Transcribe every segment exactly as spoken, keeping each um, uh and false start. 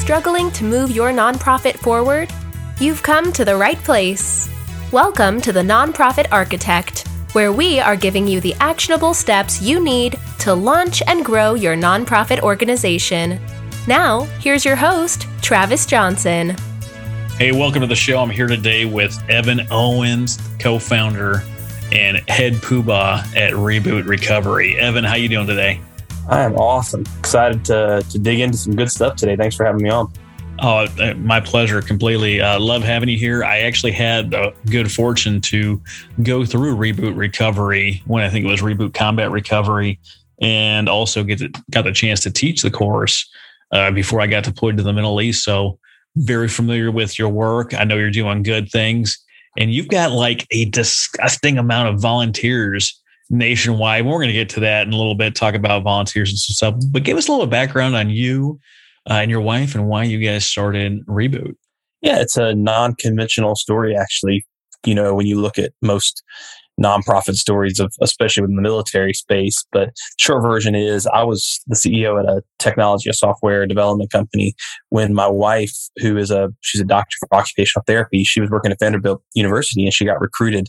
struggling to move your nonprofit forward? You've come to the right place. Welcome to the Nonprofit Architect, where we are giving you the actionable steps you need to launch and grow your nonprofit organization. Now, here's your host, Travis Johnson. Hey, welcome to the show. I'm here today with Evan Owens, co-founder and head poobah at Reboot Recovery. Evan, how you doing today? I am awesome. Excited to to dig into some good stuff today. Thanks for having me on. Oh, my pleasure. Completely. Uh, love having you here. I actually had the good fortune to go through Reboot Recovery when I think it was Reboot Combat Recovery, and also get to, got the chance to teach the course uh, before I got deployed to the Middle East. So very familiar with your work. I know you're doing good things, and you've got like a disgusting amount of volunteers nationwide. We're going to get to that in a little bit, talk about volunteers and stuff, but give us a little background on you uh, and your wife and why you guys started Reboot. Yeah, it's a non-conventional story, actually. You know, when you look at most nonprofit stories of, especially within the military space, but short version is I was the C E O at a technology, a software development company when my wife, who is a, she's a doctor for occupational therapy, she was working at Vanderbilt University and she got recruited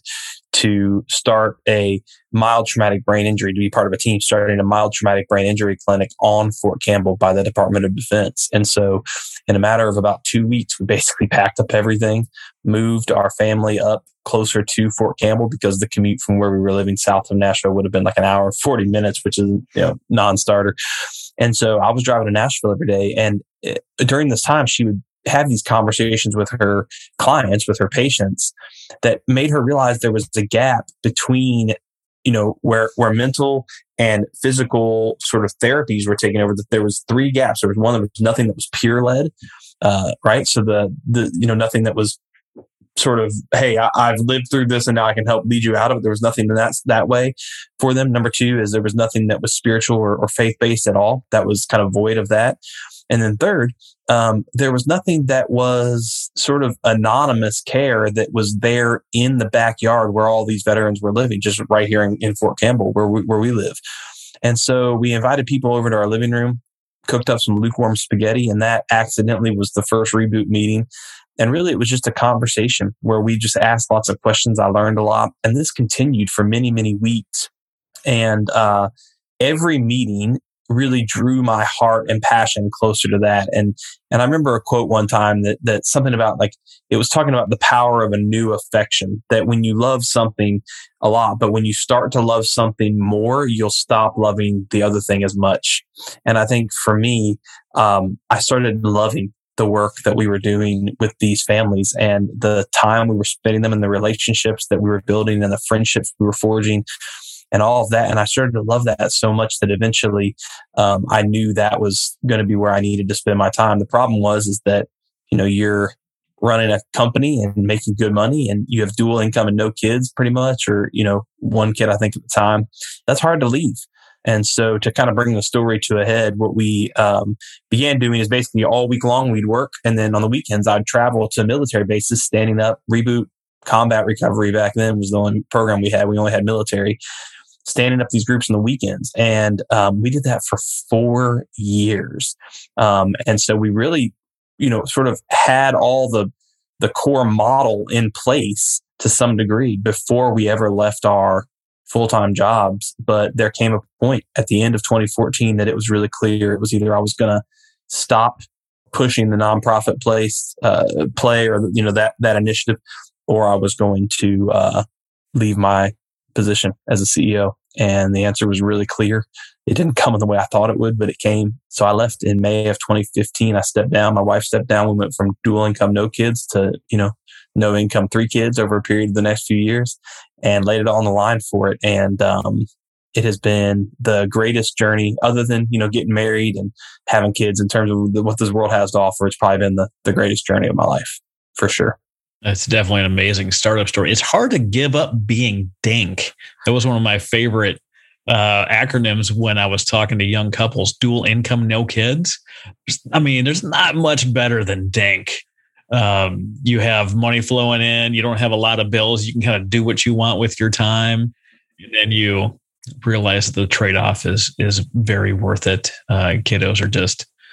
to start a mild traumatic brain injury, to be part of a team starting a mild traumatic brain injury clinic on Fort Campbell by the Department of Defense. And so in a matter of about two weeks, we basically packed up everything, moved our family up closer to Fort Campbell because the commute from where we were living south of Nashville would have been like an hour and forty minutes, which is, you know, non-starter. And so I was driving to Nashville every day. And it, during this time, she would have these conversations with her clients, with her patients, that made her realize there was a gap between, you know, where, where mental and physical sort of therapies were taking over, that there was three gaps. There was one that was nothing that was peer led, uh, right? So the, the, you know, nothing that was sort of, hey, I, I've lived through this and now I can help lead you out of it. There was nothing that's that way for them. Number two is there was nothing that was spiritual or, or faith-based at all. That was kind of void of that. And then third, um, there was nothing that was sort of anonymous care that was there in the backyard where all these veterans were living, just right here in, in Fort Campbell, where we, where we live. And so we invited people over to our living room, cooked up some lukewarm spaghetti, and that accidentally was the first Reboot meeting. And really, it was just a conversation where we just asked lots of questions. I learned a lot. And this continued for many, many weeks. And uh, every meeting really drew my heart and passion closer to that. And and I remember a quote one time that that something about like, it was talking about the power of a new affection, that when you love something a lot, but when you start to love something more, you'll stop loving the other thing as much. And I think for me, um, I started loving the work that we were doing with these families and the time we were spending them and the relationships that we were building and the friendships we were forging and all of that. And I started to love that so much that eventually um, I knew that was going to be where I needed to spend my time. The problem was, is that, you know, you're running a company and making good money and you have dual income and no kids pretty much, or, you know, one kid, I think at the time. That's hard to leave. And so to kind of bring the story to a head, what we um, began doing is basically all week long we'd work. And then on the weekends, I'd travel to military bases, standing up Reboot Combat Recovery. Back then was the only program we had. We only had military, standing up these groups on the weekends. And um, we did that for four years. Um, and so we really, you know, sort of had all the the core model in place to some degree before we ever left our full-time jobs. But there came a point at the end of twenty fourteen that it was really clear. It was either I was going to stop pushing the nonprofit place, uh, play or, you know, that, that initiative, or I was going to uh, leave my position as a C E O. And the answer was really clear. It didn't come in the way I thought it would, but it came. So I left in May of twenty fifteen. I stepped down. My wife stepped down. We went from dual income, no kids to, you know, no income, three kids over a period of the next few years, and laid it all on the line for it. And um, it has been the greatest journey, other than, you know, getting married and having kids. In terms of the, what this world has to offer, it's probably been the, the greatest journey of my life, for sure. It's definitely an amazing startup story. It's hard to give up being DINK. That was one of my favorite uh, acronyms when I was talking to young couples. Dual income, no kids. I mean, there's not much better than DINK. Um, you have money flowing in. You don't have a lot of bills. You can kind of do what you want with your time. And then you realize that the trade-off is is very worth it. Uh, kiddos are just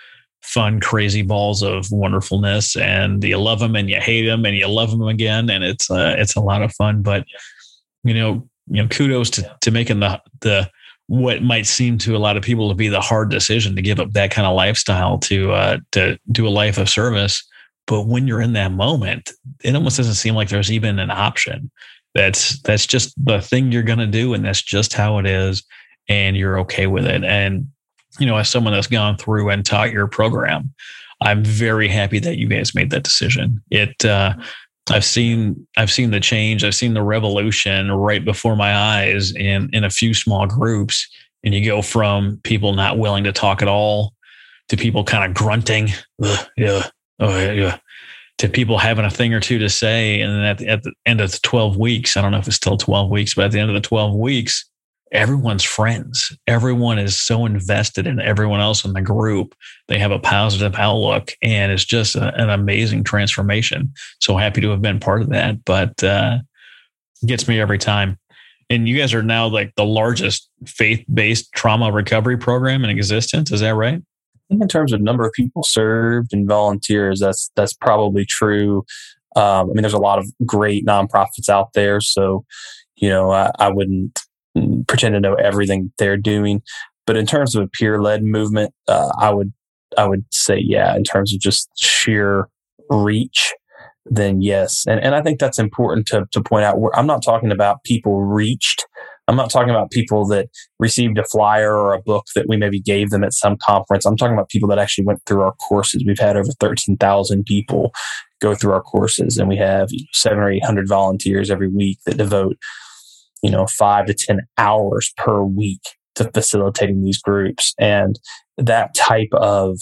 fun, crazy balls of wonderfulness, and you love them and you hate them and you love them again. And it's, uh, it's a lot of fun, but you know, you know, kudos to, to making the, the, what might seem to a lot of people to be the hard decision to give up that kind of lifestyle to, uh, to do a life of service. But when you're in that moment, it almost doesn't seem like there's even an option. That's, that's just the thing you're going to do. And that's just how it is. And you're okay with it. And, you know, as someone that's gone through and taught your program, I'm very happy that you guys made that decision. It, uh, I've seen, I've seen the change. I've seen the revolution right before my eyes in, in a few small groups. And you go from people not willing to talk at all to people kind of grunting, Ugh, yeah, oh yeah, yeah, to people having a thing or two to say. And then at the, at the end of the twelve weeks, I don't know if it's still twelve weeks, but at the end of the twelve weeks, everyone's friends. Everyone is so invested in everyone else in the group. They have a positive outlook, and it's just a, an amazing transformation. So happy to have been part of that, but uh, it gets me every time. And you guys are now like the largest faith-based trauma recovery program in existence. Is that right? I think in terms of number of people served and volunteers, that's that's probably true. Um, I mean, there's a lot of great nonprofits out there, so you know, I, I wouldn't pretend to know everything they're doing. But in terms of a peer-led movement, uh, I would I would say, yeah, in terms of just sheer reach, then yes. And and I think that's important to to point out. I'm not talking about people reached. I'm not talking about people that received a flyer or a book that we maybe gave them at some conference. I'm talking about people that actually went through our courses. We've had over thirteen thousand people go through our courses, and we have seven or eight hundred volunteers every week that devote, you know, five to ten hours per week to facilitating these groups. And that type of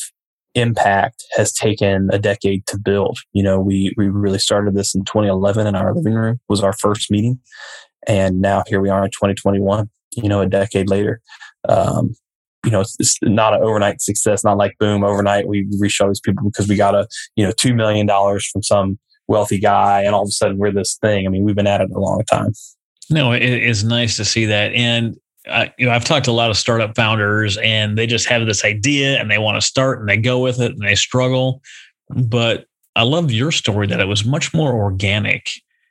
impact has taken a decade to build. You know, we we really started this in twenty eleven in our living room was our first meeting. And now here we are in twenty twenty-one, you know, a decade later. Um, you know, it's, it's not an overnight success, not like boom, overnight we reached all these people because we got a, you know, two million dollars from some wealthy guy and all of a sudden we're this thing. I mean, we've been at it a long time. No, it is nice to see that. And, uh, you know, I've talked to a lot of startup founders and they just have this idea and they want to start and they go with it and they struggle. But I love your story that it was much more organic.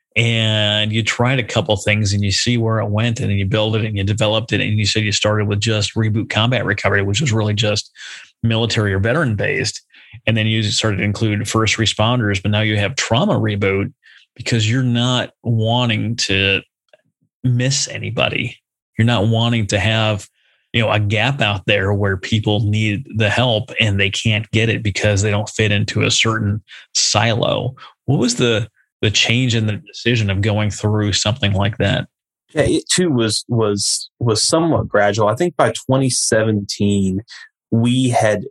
And you tried a couple things and you see where it went and then you build it and you developed it. And you said you started with just Reboot Combat Recovery, which was really just military or veteran based. And then you started to include first responders, but now you have Trauma Reboot because you're not wanting to miss anybody. You're not wanting to have, you know, a gap out there where people need the help and they can't get it because they don't fit into a certain silo. What was the the change in the decision of going through something like that? Yeah, it too was was was somewhat gradual. I think by twenty seventeen, we had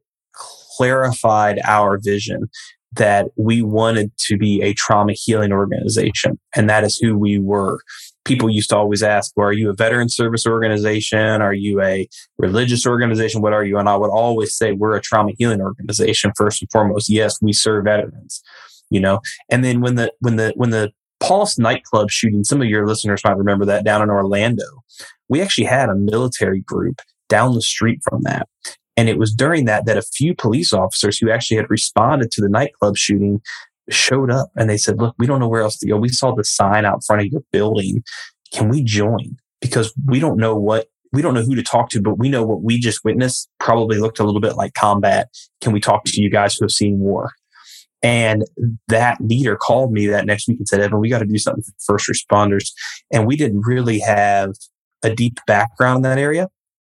clarified our vision that we wanted to be a trauma healing organization, and that is who we were. People used to always ask, well, are you a veteran service organization? Are you a religious organization? What are you? And I would always say we're a trauma healing organization first and foremost. Yes, we serve veterans. You know, and then when the when the when the Pulse nightclub shooting, some of your listeners might remember that down in Orlando, we actually had a military group down the street from that. And it was during that that a few police officers who actually had responded to the nightclub shooting showed up and they said, look, we don't know where else to go. We saw the sign out front of your building. Can we join? Because we don't know what we don't know who to talk to, but we know what we just witnessed probably looked a little bit like combat. Can we talk to you guys who have seen war? And that leader called me that next week and said, Evan, we got to do something for first responders. And we didn't really have a deep background in that area.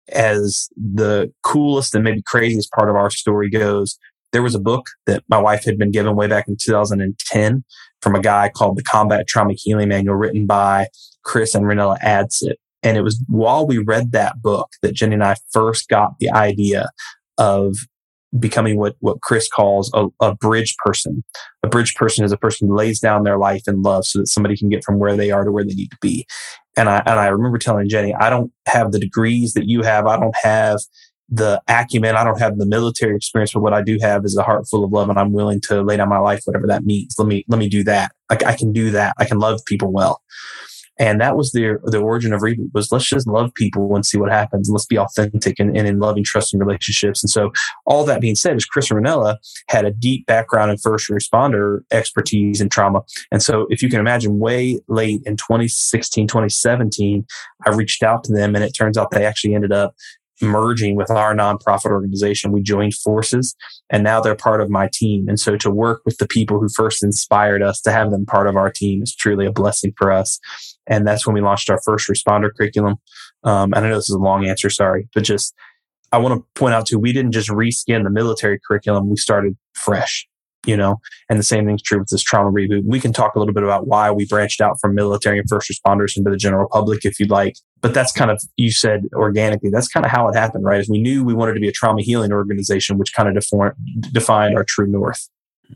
As the coolest and maybe craziest part of our story goes, there was a book that my wife had been given way back in two thousand ten from a guy called the Combat Trauma Healing Manual, written by Chris and Ranella Adsit. And it was while we read that book that Jenny and I first got the idea of becoming what, what Chris calls a, a bridge person. A bridge person is a person who lays down their life in love so that somebody can get from where they are to where they need to be. And I, and I remember telling Jenny, I don't have the degrees that you have. I don't have the acumen. I don't have the military experience, but what I do have is a heart full of love, and I'm willing to lay down my life, whatever that means. Let me, let me do that. I, I can do that. I can love people well. And that was the the origin of Reboot, was let's just love people and see what happens. And let's be authentic and, and in loving, trusting relationships. And so all that being said, is Chris Ranella had a deep background in first responder expertise and trauma. And so if you can imagine, way late in twenty sixteen, twenty seventeen, I reached out to them, and it turns out they actually ended up merging with our nonprofit organization. We joined forces, and now they're part of my team. And so to work with the people who first inspired us, to have them part of our team, is truly a blessing for us. And that's when we launched our first responder curriculum. Um, and I know this is a long answer, sorry, but just, I want to point out too, we didn't just reskin the military curriculum. We started fresh, you know, and the same thing's true with this trauma reboot. We can talk a little bit about why we branched out from military and first responders into the general public if you'd like. But that's kind of, you said organically, that's kind of how it happened, right? Is we knew we wanted to be a trauma healing organization, which kind of deform, defined our true north.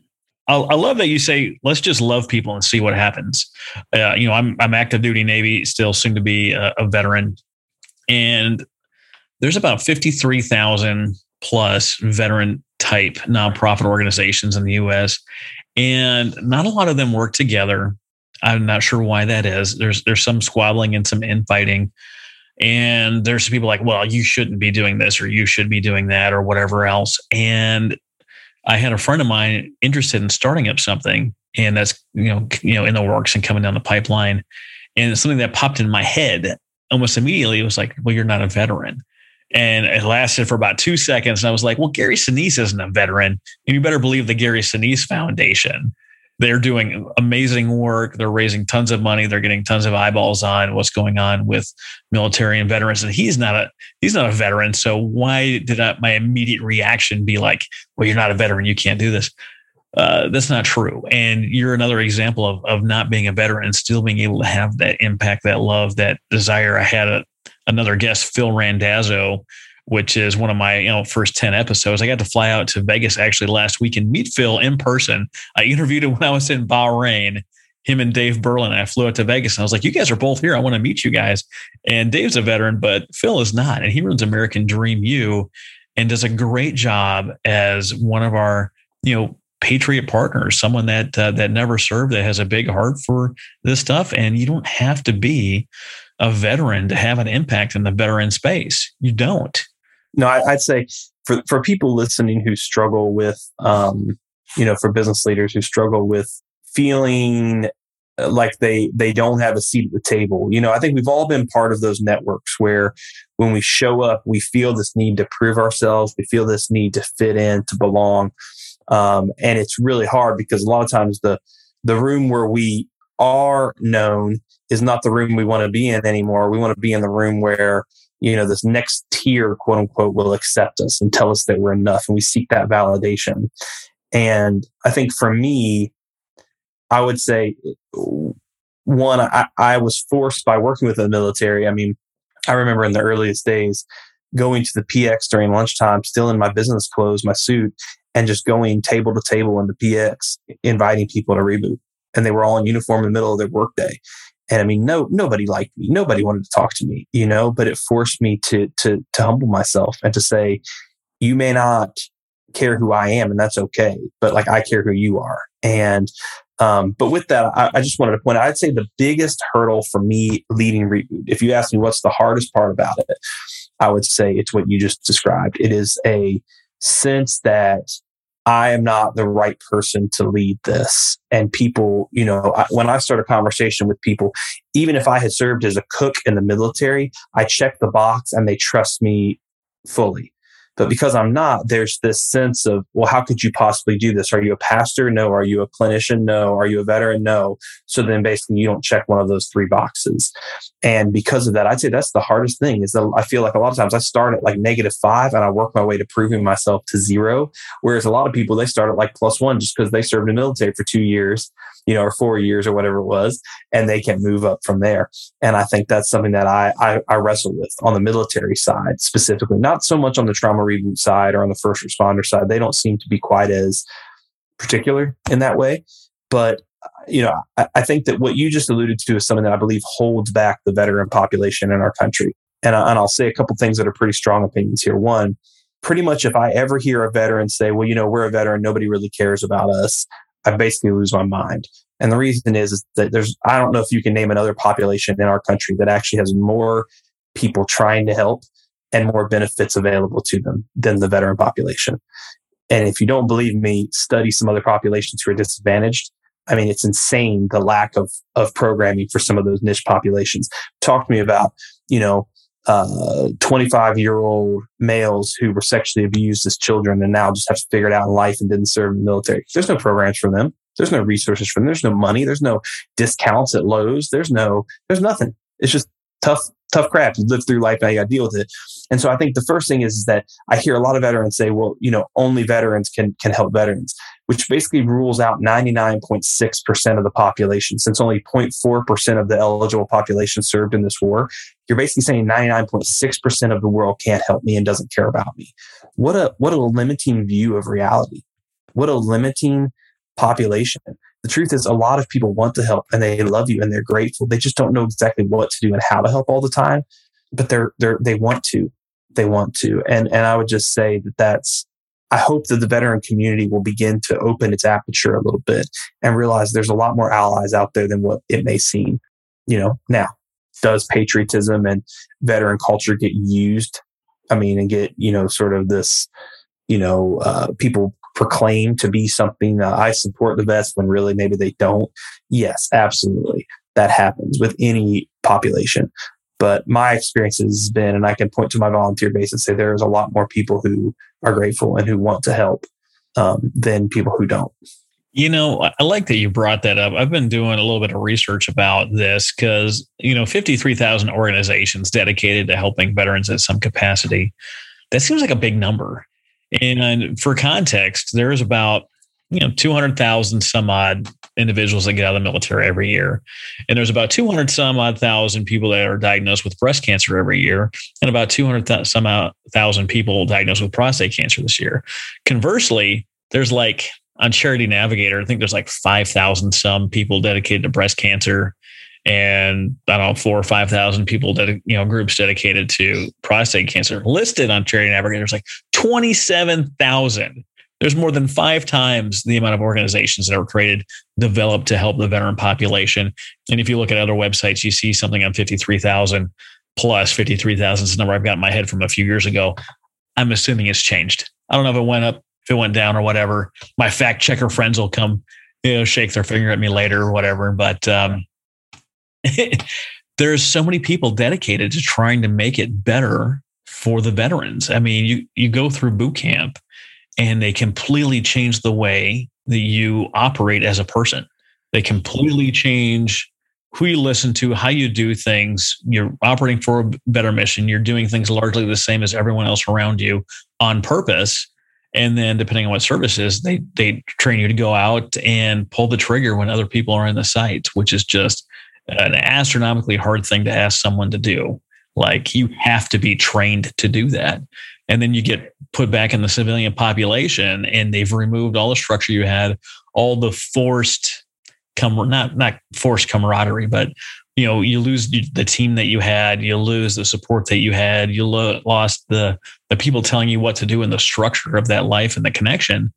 I love that you say, let's just love people and see what happens. Uh, you know, I'm I'm active duty Navy, still soon to be a, a veteran. And there's about fifty-three thousand plus veteran type nonprofit organizations in the U S. And not a lot of them work together. I'm not sure why that is. There's there's some squabbling and some infighting. And there's people like, well, you shouldn't be doing this, or you should be doing that, or whatever else. And I had a friend of mine interested in starting up something, and that's, you know, you know, in the works and coming down the pipeline. And it's something that popped in my head almost immediately. It was like, well, you're not a veteran. And it lasted for about two seconds. And I was like, well, Gary Sinise isn't a veteran. And you better believe the Gary Sinise Foundation. They're doing amazing work. They're raising tons of money. They're getting tons of eyeballs on what's going on with military and veterans. And he's not a he's not a veteran. So why did I, my immediate reaction be like, well, you're not a veteran, you can't do this? Uh, that's not true. And you're another example of of not being a veteran and still being able to have that impact, that love, that desire. I had a, another guest, Phil Randazzo, which is one of my, you know, first ten episodes. I got to fly out to Vegas actually last week and meet Phil in person. I interviewed him when I was in Bahrain, him and Dave Berlin. I flew out to Vegas and I was like, you guys are both here. I want to meet you guys. And Dave's a veteran, but Phil is not. And he runs American Dream U and does a great job as one of our, you know, Patriot partners, someone that uh, that never served, that has a big heart for this stuff. And you don't have to be a veteran to have an impact in the veteran space. You don't. No, I, I'd say for, for people listening who struggle with, um, you know, for business leaders who struggle with feeling like they they don't have a seat at the table. You know, I think we've all been part of those networks where when we show up, we feel this need to prove ourselves. We feel this need to fit in, to belong. Um, and it's really hard because a lot of times the the room where we are known is not the room we want to be in anymore. We want to be in the room where, you know, this next tier, quote unquote, will accept us and tell us that we're enough. And we seek that validation. And I think for me, I would say, one, I, I was forced by working with the military. I mean, I remember in the earliest days going to the P X during lunchtime, still in my business clothes, my suit, and just going table to table in the P X, inviting people to Reboot. And they were all in uniform in the middle of their workday. And I mean, no, nobody liked me. Nobody wanted to talk to me, you know, but it forced me to, to, to humble myself and to say, you may not care who I am, and that's okay, but like, I care who you are. And, um, but with that, I, I just wanted to point out, I'd say the biggest hurdle for me leading Reboot, if you ask me what's the hardest part about it, I would say it's what you just described. It is a sense that I am not the right person to lead this. And people, you know, I, when I start a conversation with people, even if I had served as a cook in the military, I check the box and they trust me fully. But because I'm not, there's this sense of, well, how could you possibly do this? Are you a pastor? No. Are you a clinician? No. Are you a veteran? No. So then basically you don't check one of those three boxes. And because of that, I'd say that's the hardest thing is that I feel like a lot of times I start at like negative five and I work my way to proving myself to zero. Whereas a lot of people, they start at like plus one just because they served in the military for two years, you know, or four years or whatever it was, and they can move up from there. And I think that's something that I, I, I wrestle with on the military side specifically, not so much on the trauma reboot side or on the first responder side. They don't seem to be quite as particular in that way. But, you know, I, I think that what you just alluded to is something that I believe holds back the veteran population in our country. And, I, and I'll say a couple things that are pretty strong opinions here. One, pretty much if I ever hear a veteran say, well, you know, we're a veteran, nobody really cares about us, I basically lose my mind. And the reason is, is that there's, I don't know if you can name another population in our country that actually has more people trying to help and more benefits available to them than the veteran population. And if you don't believe me, study some other populations who are disadvantaged. I mean, it's insane, the lack of, of programming for some of those niche populations. Talk to me about, you know, uh, twenty-five year old males who were sexually abused as children and now just have to figure it out in life and didn't serve in the military. There's no programs for them. There's no resources for them. There's no money. There's no discounts at Lowe's. There's no, there's nothing. It's just tough, tough crap. You live through life and you got to deal with it. And so I think the first thing is, is that I hear a lot of veterans say, well, you know, only veterans can, can help veterans, which basically rules out ninety-nine point six percent of the population. Since only zero point four percent of the eligible population served in this war, you're basically saying ninety-nine point six percent of the world can't help me and doesn't care about me. What a, what a limiting view of reality. What a limiting population. The truth is, a lot of people want to help and they love you and they're grateful. They just don't know exactly what to do and how to help all the time, but they're, they're, they want to, they want to. And, and I would just say that that's, I hope that the veteran community will begin to open its aperture a little bit and realize there's a lot more allies out there than what it may seem. You know, now, does patriotism and veteran culture get used? I mean, and get, you know, sort of this, you know, uh, people proclaim to be something, uh, I support the vets when really maybe they don't. Yes, absolutely. That happens with any population. But my experience has been, and I can point to my volunteer base and say there's a lot more people who are grateful and who want to help um, than people who don't. You know, I like that you brought that up. I've been doing a little bit of research about this because, you know, fifty-three thousand organizations dedicated to helping veterans at some capacity. That seems like a big number. And for context, there's about, you know, two hundred thousand some odd individuals that get out of the military every year. And there's about two hundred some odd thousand people that are diagnosed with breast cancer every year, and about two hundred some odd thousand people diagnosed with prostate cancer this year. Conversely, there's like, on Charity Navigator, I think there's like five thousand some people dedicated to breast cancer, and I don't know, four or five thousand people that, you know, groups dedicated to prostate cancer. Listed on Charity Navigator is like twenty-seven thousand. There's more than five times the amount of organizations that are created, developed to help the veteran population. And if you look at other websites, you see something on fifty-three thousand plus. fifty-three thousand is the number I've got in my head from a few years ago. I'm assuming it's changed. I don't know if it went up, if it went down or whatever. My fact checker friends will come, you know, shake their finger at me later or whatever. But um, there's so many people dedicated to trying to make it better for the veterans. I mean, you you go through boot camp and they completely change the way that you operate as a person. They completely change who you listen to, how you do things. You're operating for a better mission. You're doing things largely the same as everyone else around you on purpose. And then depending on what service is, they they train you to go out and pull the trigger when other people are in the sight, which is just an astronomically hard thing to ask someone to do. Like, you have to be trained to do that. And then you get put back in the civilian population and they've removed all the structure you had, all the forced, com- not, not forced camaraderie, but, you know, you lose the team that you had, you lose the support that you had, you lo- lost the, the people telling you what to do and the structure of that life and the connection.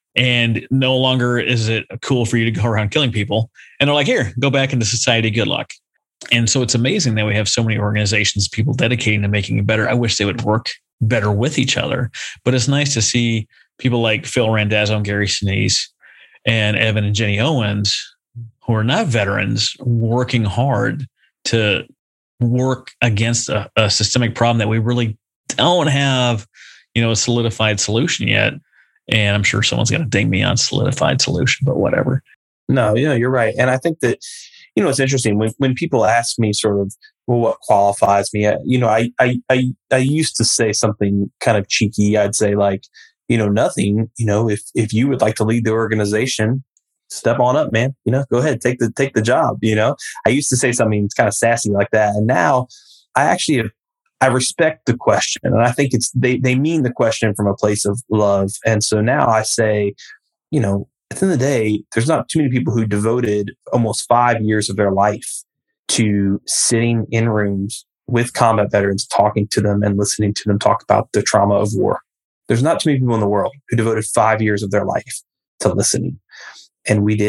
And no longer is it cool for you to go around killing people. And they're like, here, go back into society. Good luck. And so it's amazing that we have so many organizations, people dedicating to making it better. I wish they would work better with each other, but it's nice to see people like Phil Randazzo and Gary Sinise and Evan and Jenny Owens, who are not veterans, working hard to work against a, a systemic problem that we really don't have, you know, a solidified solution yet. And I'm sure someone's going to ding me on solidified solution, but whatever. No, you know, you're right. And I think that, you know, it's interesting when, when people ask me sort of, well, what qualifies me? You know, I, I, I, I used to say something kind of cheeky. I'd say like, you know, nothing, you know, if, if you would like to lead the organization, step on up, man, you know, go ahead, take the, take the job. You know, I used to say something kind of sassy like that. And now I actually, I respect the question. And I think it's, they, they mean the question from a place of love. And so now I say, you know, at the end of the day, there's not too many people who devoted almost five years of their life to sitting in rooms with combat veterans, talking to them and listening to them talk about the trauma of war. There's not too many people in the world who devoted five years of their life to listening. And we did.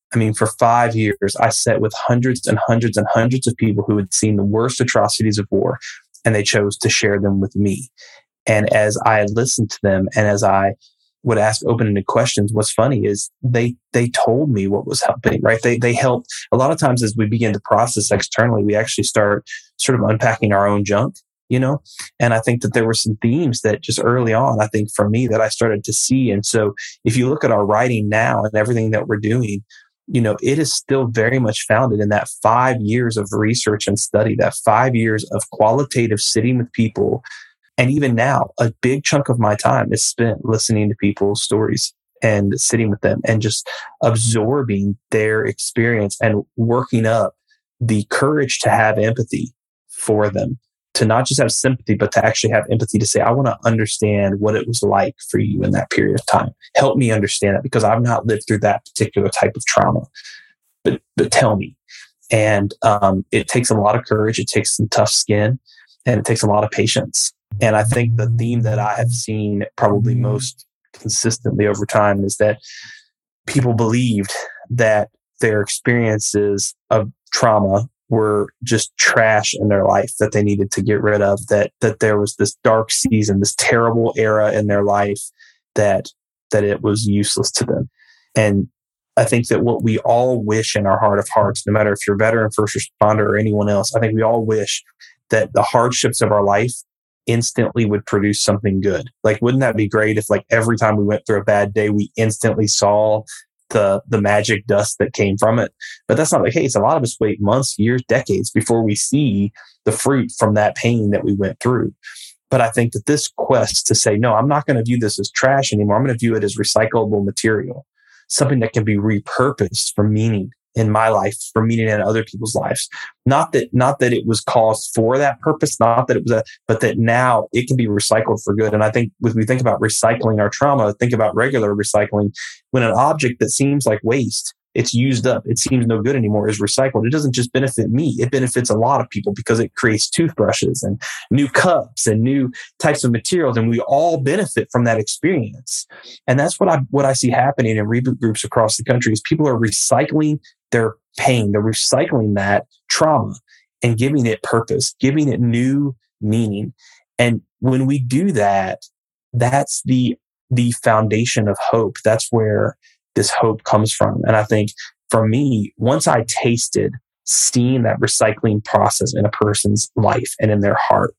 I mean, for five years, I sat with hundreds and hundreds and hundreds of people who had seen the worst atrocities of war, and they chose to share them with me. And as I listened to them, and as I would ask open-ended questions, what's funny is they they told me what was helping, right? They they helped. A lot of times as we begin to process externally, we actually start sort of unpacking our own junk, you know? And I think that there were some themes that just early on, I think for me, that I started to see. And so if you look at our writing now and everything that we're doing, you know, it is still very much founded in that five years of research and study, that five years of qualitative sitting with people. And even now, a big chunk of my time is spent listening to people's stories and sitting with them and just absorbing their experience and working up the courage to have empathy for them, to not just have sympathy, but to actually have empathy to say, I want to understand what it was like for you in that period of time. Help me understand that, because I've not lived through that particular type of trauma, but, but tell me. And um, it takes a lot of courage. It takes some tough skin, and it takes a lot of patience. And I think the theme that I have seen probably most consistently over time is that people believed that their experiences of trauma were just trash in their life that they needed to get rid of, that that there was this dark season, this terrible era in their life that that it was useless to them. And I think that what we all wish in our heart of hearts, no matter if you're a veteran, first responder, or anyone else, I think we all wish that the hardships of our life instantly would produce something good. Like, wouldn't that be great if, like, every time we went through a bad day, we instantly saw the the magic dust that came from it? But that's not the case. A lot of us wait months, years, decades before we see the fruit from that pain that we went through. But I think that this quest to say, no, I'm not going to view this as trash anymore. I'm going to view it as recyclable material, something that can be repurposed for meaning in my life, for meaning in other people's lives. Not that, not that it was caused for that purpose, not that it was a, but that now it can be recycled for good. And I think when we think about recycling our trauma, think about regular recycling. When an object that seems like waste, it's used up, it seems no good anymore, is recycled, it doesn't just benefit me, it benefits a lot of people, because it creates toothbrushes and new cups and new types of materials, and we all benefit from that experience. And that's what I what I see happening in reboot groups across the country, is people are recycling their pain, they're recycling that trauma and giving it purpose, giving it new meaning. And when we do that, that's the the foundation of hope. That's where this hope comes from. And I think for me, once I tasted seeing that recycling process in a person's life and in their heart,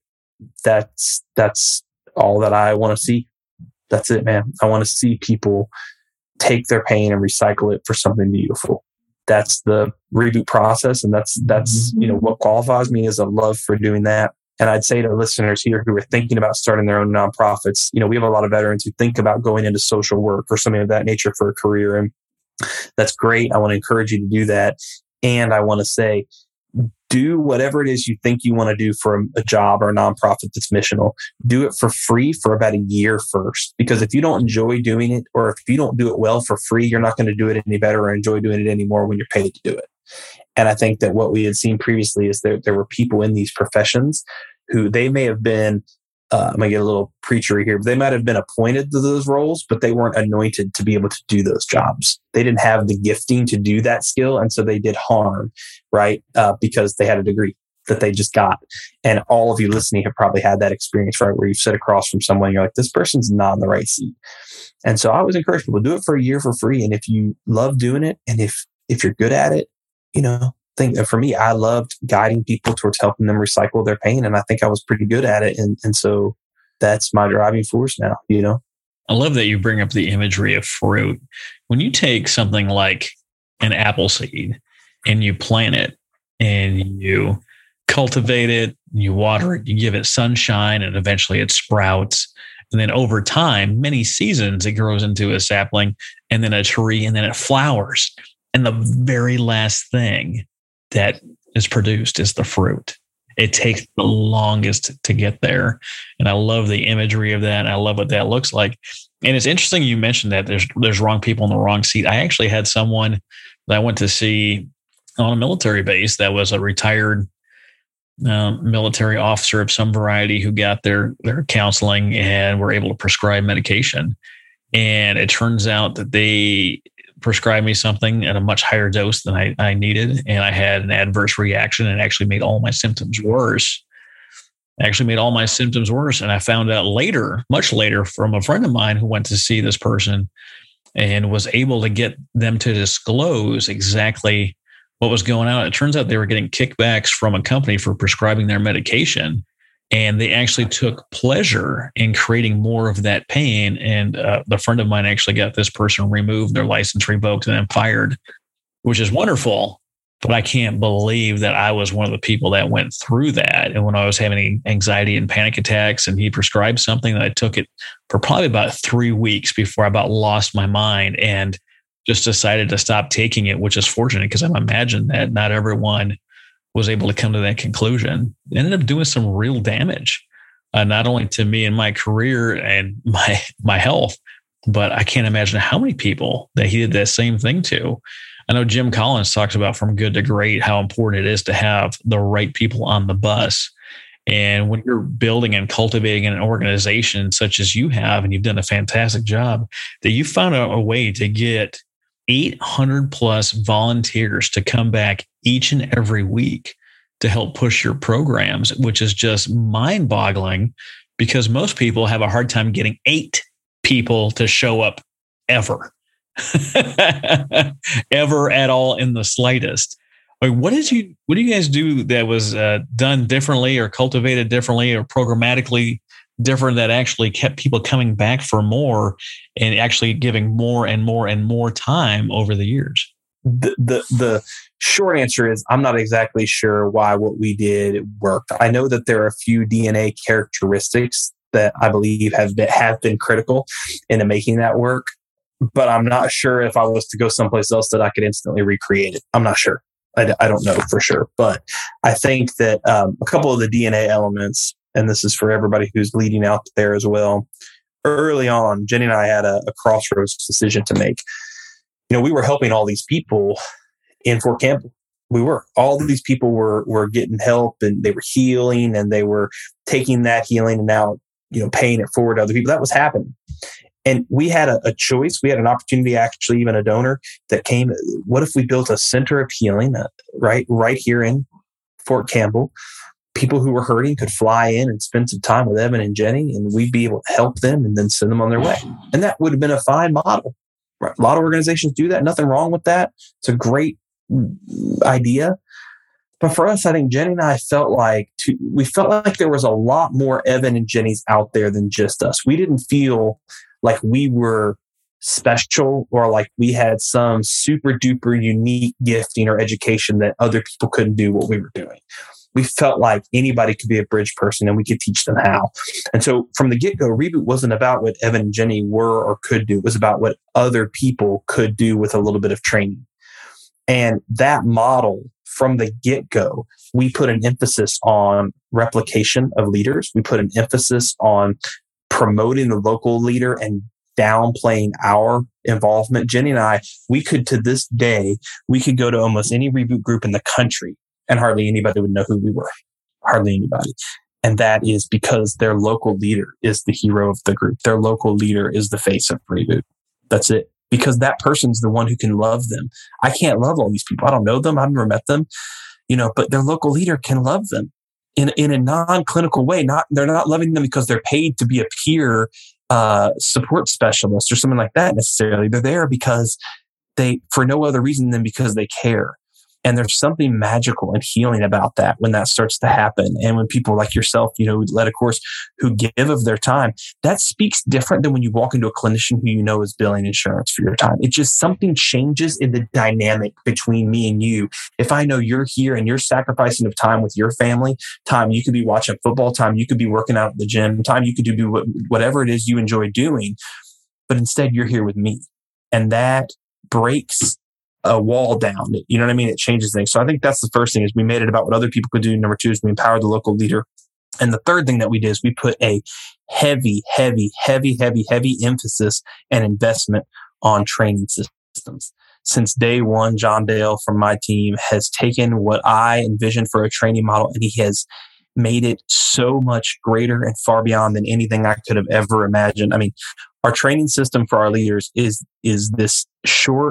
that's that's all that I want to see. That's it, man. I want to see people take their pain and recycle it for something beautiful. That's the reboot process. And that's, that's, you know, what qualifies me is a love for doing that. And I'd say to listeners here who are thinking about starting their own nonprofits, you know, we have a lot of veterans who think about going into social work or something of that nature for a career. And that's great. I want to encourage you to do that. And I want to say, do whatever it is you think you want to do for a, a job or a nonprofit that's missional. Do it for free for about a year first. Because if you don't enjoy doing it, or if you don't do it well for free, you're not going to do it any better or enjoy doing it anymore when you're paid to do it. And I think that what we had seen previously is that there were people in these professions who they may have been, uh, I'm going to get a little preachery here, but they might have been appointed to those roles, but they weren't anointed to be able to do those jobs. They didn't have the gifting to do that skill. And so they did harm, right? Uh, because they had a degree that they just got. And all of you listening have probably had that experience, right? Where you've sat across from someone and you're like, this person's not in the right seat. And so I always encourage people to do it for a year for free. And if you love doing it, and if, if you're good at it, you know, think for me, I loved guiding people towards helping them recycle their pain. And I think I was pretty good at it. And, and so that's my driving force now, you know? I love that you bring up the imagery of fruit. When you take something like an apple seed and you plant it and you cultivate it, you water it, you give it sunshine, and eventually it sprouts. And then over time, many seasons, it grows into a sapling and then a tree, and then it flowers. And the very last thing that is produced is the fruit. It takes the longest to get there. And I love the imagery of that. I love what that looks like. And it's interesting you mentioned that there's there's wrong people in the wrong seat. I actually had someone that I went to see on a military base that was a retired um, military officer of some variety who got their, their counseling and were able to prescribe medication. And it turns out that they prescribed me something at a much higher dose than I, I needed. And I had an adverse reaction and actually made all my symptoms worse. Actually made all my symptoms worse. And I found out later, much later, from a friend of mine who went to see this person and was able to get them to disclose exactly what was going on. It turns out they were getting kickbacks from a company for prescribing their medication. And they actually took pleasure in creating more of that pain. And uh, the friend of mine actually got this person removed, their license revoked, and then fired, which is wonderful. But I can't believe that I was one of the people that went through that. And when I was having anxiety and panic attacks, and he prescribed something, that I took it for probably about three weeks before I about lost my mind and just decided to stop taking it, which is fortunate because I imagine that not everyone was able to come to that conclusion. It ended up doing some real damage, uh, not only to me and my career and my my health, but I can't imagine how many people that he did that same thing to. I know Jim Collins talks about From Good to Great, how important it is to have the right people on the bus. And when you're building and cultivating an organization such as you have, and you've done a fantastic job, that you found a, a way to get eight hundred plus volunteers to come back each and every week to help push your programs, which is just mind boggling because most people have a hard time getting eight people to show up ever. ever at all in the slightest. Like, what did you, what do you guys do that was uh, done differently or cultivated differently or programmatically different that actually kept people coming back for more and actually giving more and more and more time over the years? The, the, the short answer is I'm not exactly sure why what we did worked. I know that there are a few D N A characteristics that I believe have been, have been critical into making that work. But I'm not sure if I was to go someplace else that I could instantly recreate it. I'm not sure. I, I don't know for sure. But I think that um, a couple of the D N A elements, and this is for everybody who's leading out there as well, early on, Jenny and I had a, a crossroads decision to make. You know, we were helping all these people in Fort Campbell. We were. All of these people were were getting help, and they were healing, and they were taking that healing and now, you know, paying it forward to other people. That was happening. And we had a, a choice. We had an opportunity, actually, even a donor that came. What if we built a center of healing, uh, right, right here in Fort Campbell? People who were hurting could fly in and spend some time with Evan and Jenny, and we'd be able to help them and then send them on their way. And that would have been a fine model. Right? A lot of organizations do that. Nothing wrong with that. It's a great idea. But for us, I think Jenny and I felt like to, we felt like there was a lot more Evan and Jenny's out there than just us. We didn't feel like we were special or like we had some super duper unique gifting or education that other people couldn't do what we were doing. We felt like anybody could be a bridge person and we could teach them how. And so from the get-go, Reboot wasn't about what Evan and Jenny were or could do. It was about what other people could do with a little bit of training. And that model, from the get-go, we put an emphasis on replication of leaders. We put an emphasis on promoting the local leader and downplaying our involvement. Jenny and I, we could, to this day, we could go to almost any Reboot group in the country and hardly anybody would know who we were. Hardly anybody. And that is because their local leader is the hero of the group. Their local leader is the face of Reboot. That's it. Because that person's the one who can love them. I can't love all these people. I don't know them. I've never met them, you know, but their local leader can love them in, in a non-clinical way. Not, they're not loving them because they're paid to be a peer uh, support specialist or something like that necessarily. They're there because they, for no other reason than because they care. And there's something magical and healing about that when that starts to happen. And when people like yourself, you know, led a course, who give of their time, that speaks different than when you walk into a clinician who you know is billing insurance for your time. It just, something changes in the dynamic between me and you. If I know you're here and you're sacrificing of time with your family, time you could be watching football, time you could be working out at the gym, time you could do whatever it is you enjoy doing, but instead you're here with me. And that breaks a wall down. You know what I mean? It changes things. So I think that's the first thing, is we made it about what other people could do. Number two is we empowered the local leader. And the third thing that we did is we put a heavy, heavy, heavy, heavy, heavy emphasis and investment on training systems. Since day one, John Dale from my team has taken what I envisioned for a training model, and he has made it so much greater and far beyond than anything I could have ever imagined. I mean, our training system for our leaders is, is this short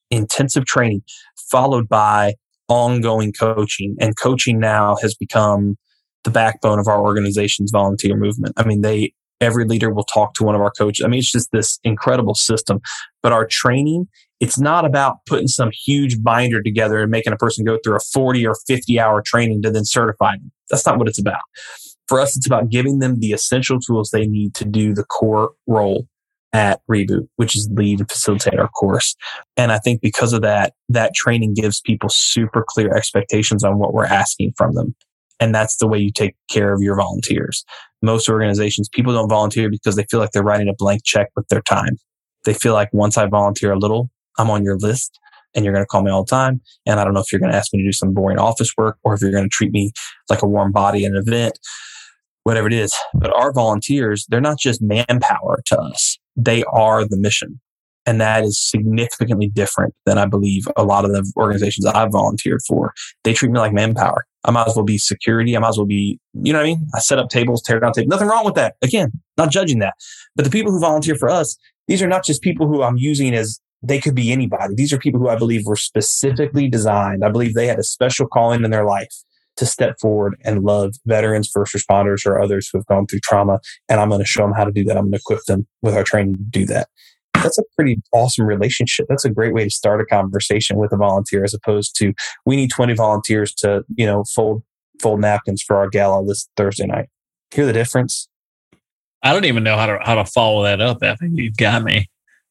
intensive training followed by ongoing coaching. And coaching now has become the backbone of our organization's volunteer movement. I mean, they every leader will talk to one of our coaches. I mean, it's just this incredible system. But our training, it's not about putting some huge binder together and making a person go through a forty or fifty hour training to then certify them. That's not what it's about. For us, it's about giving them the essential tools they need to do the core role at Reboot, which is lead and facilitate our course. And I think because of that, that training gives people super clear expectations on what we're asking from them. And that's the way you take care of your volunteers. Most organizations, people don't volunteer because they feel like they're writing a blank check with their time. They feel like once I volunteer a little, I'm on your list and you're going to call me all the time. And I don't know if you're going to ask me to do some boring office work or if you're going to treat me like a warm body at an event, whatever it is. But our volunteers, they're not just manpower to us. They are the mission. And that is significantly different than I believe a lot of the organizations I've volunteered for. They treat me like manpower. I might as well be security. I might as well be, you know what I mean? I set up tables, tear down tables. Nothing wrong with that. Again, not judging that. But the people who volunteer for us, these are not just people who I'm using as they could be anybody. These are people who I believe were specifically designed. I believe they had a special calling in their life to step forward and love veterans, first responders, or others who have gone through trauma. And I'm going to show them how to do that. I'm going to equip them with our training to do that. That's a pretty awesome relationship. That's a great way to start a conversation with a volunteer, as opposed to, we need twenty volunteers to, you know, fold fold napkins for our gala this Thursday night. Hear the difference? I don't even know how to how to follow that up. I think you've got me.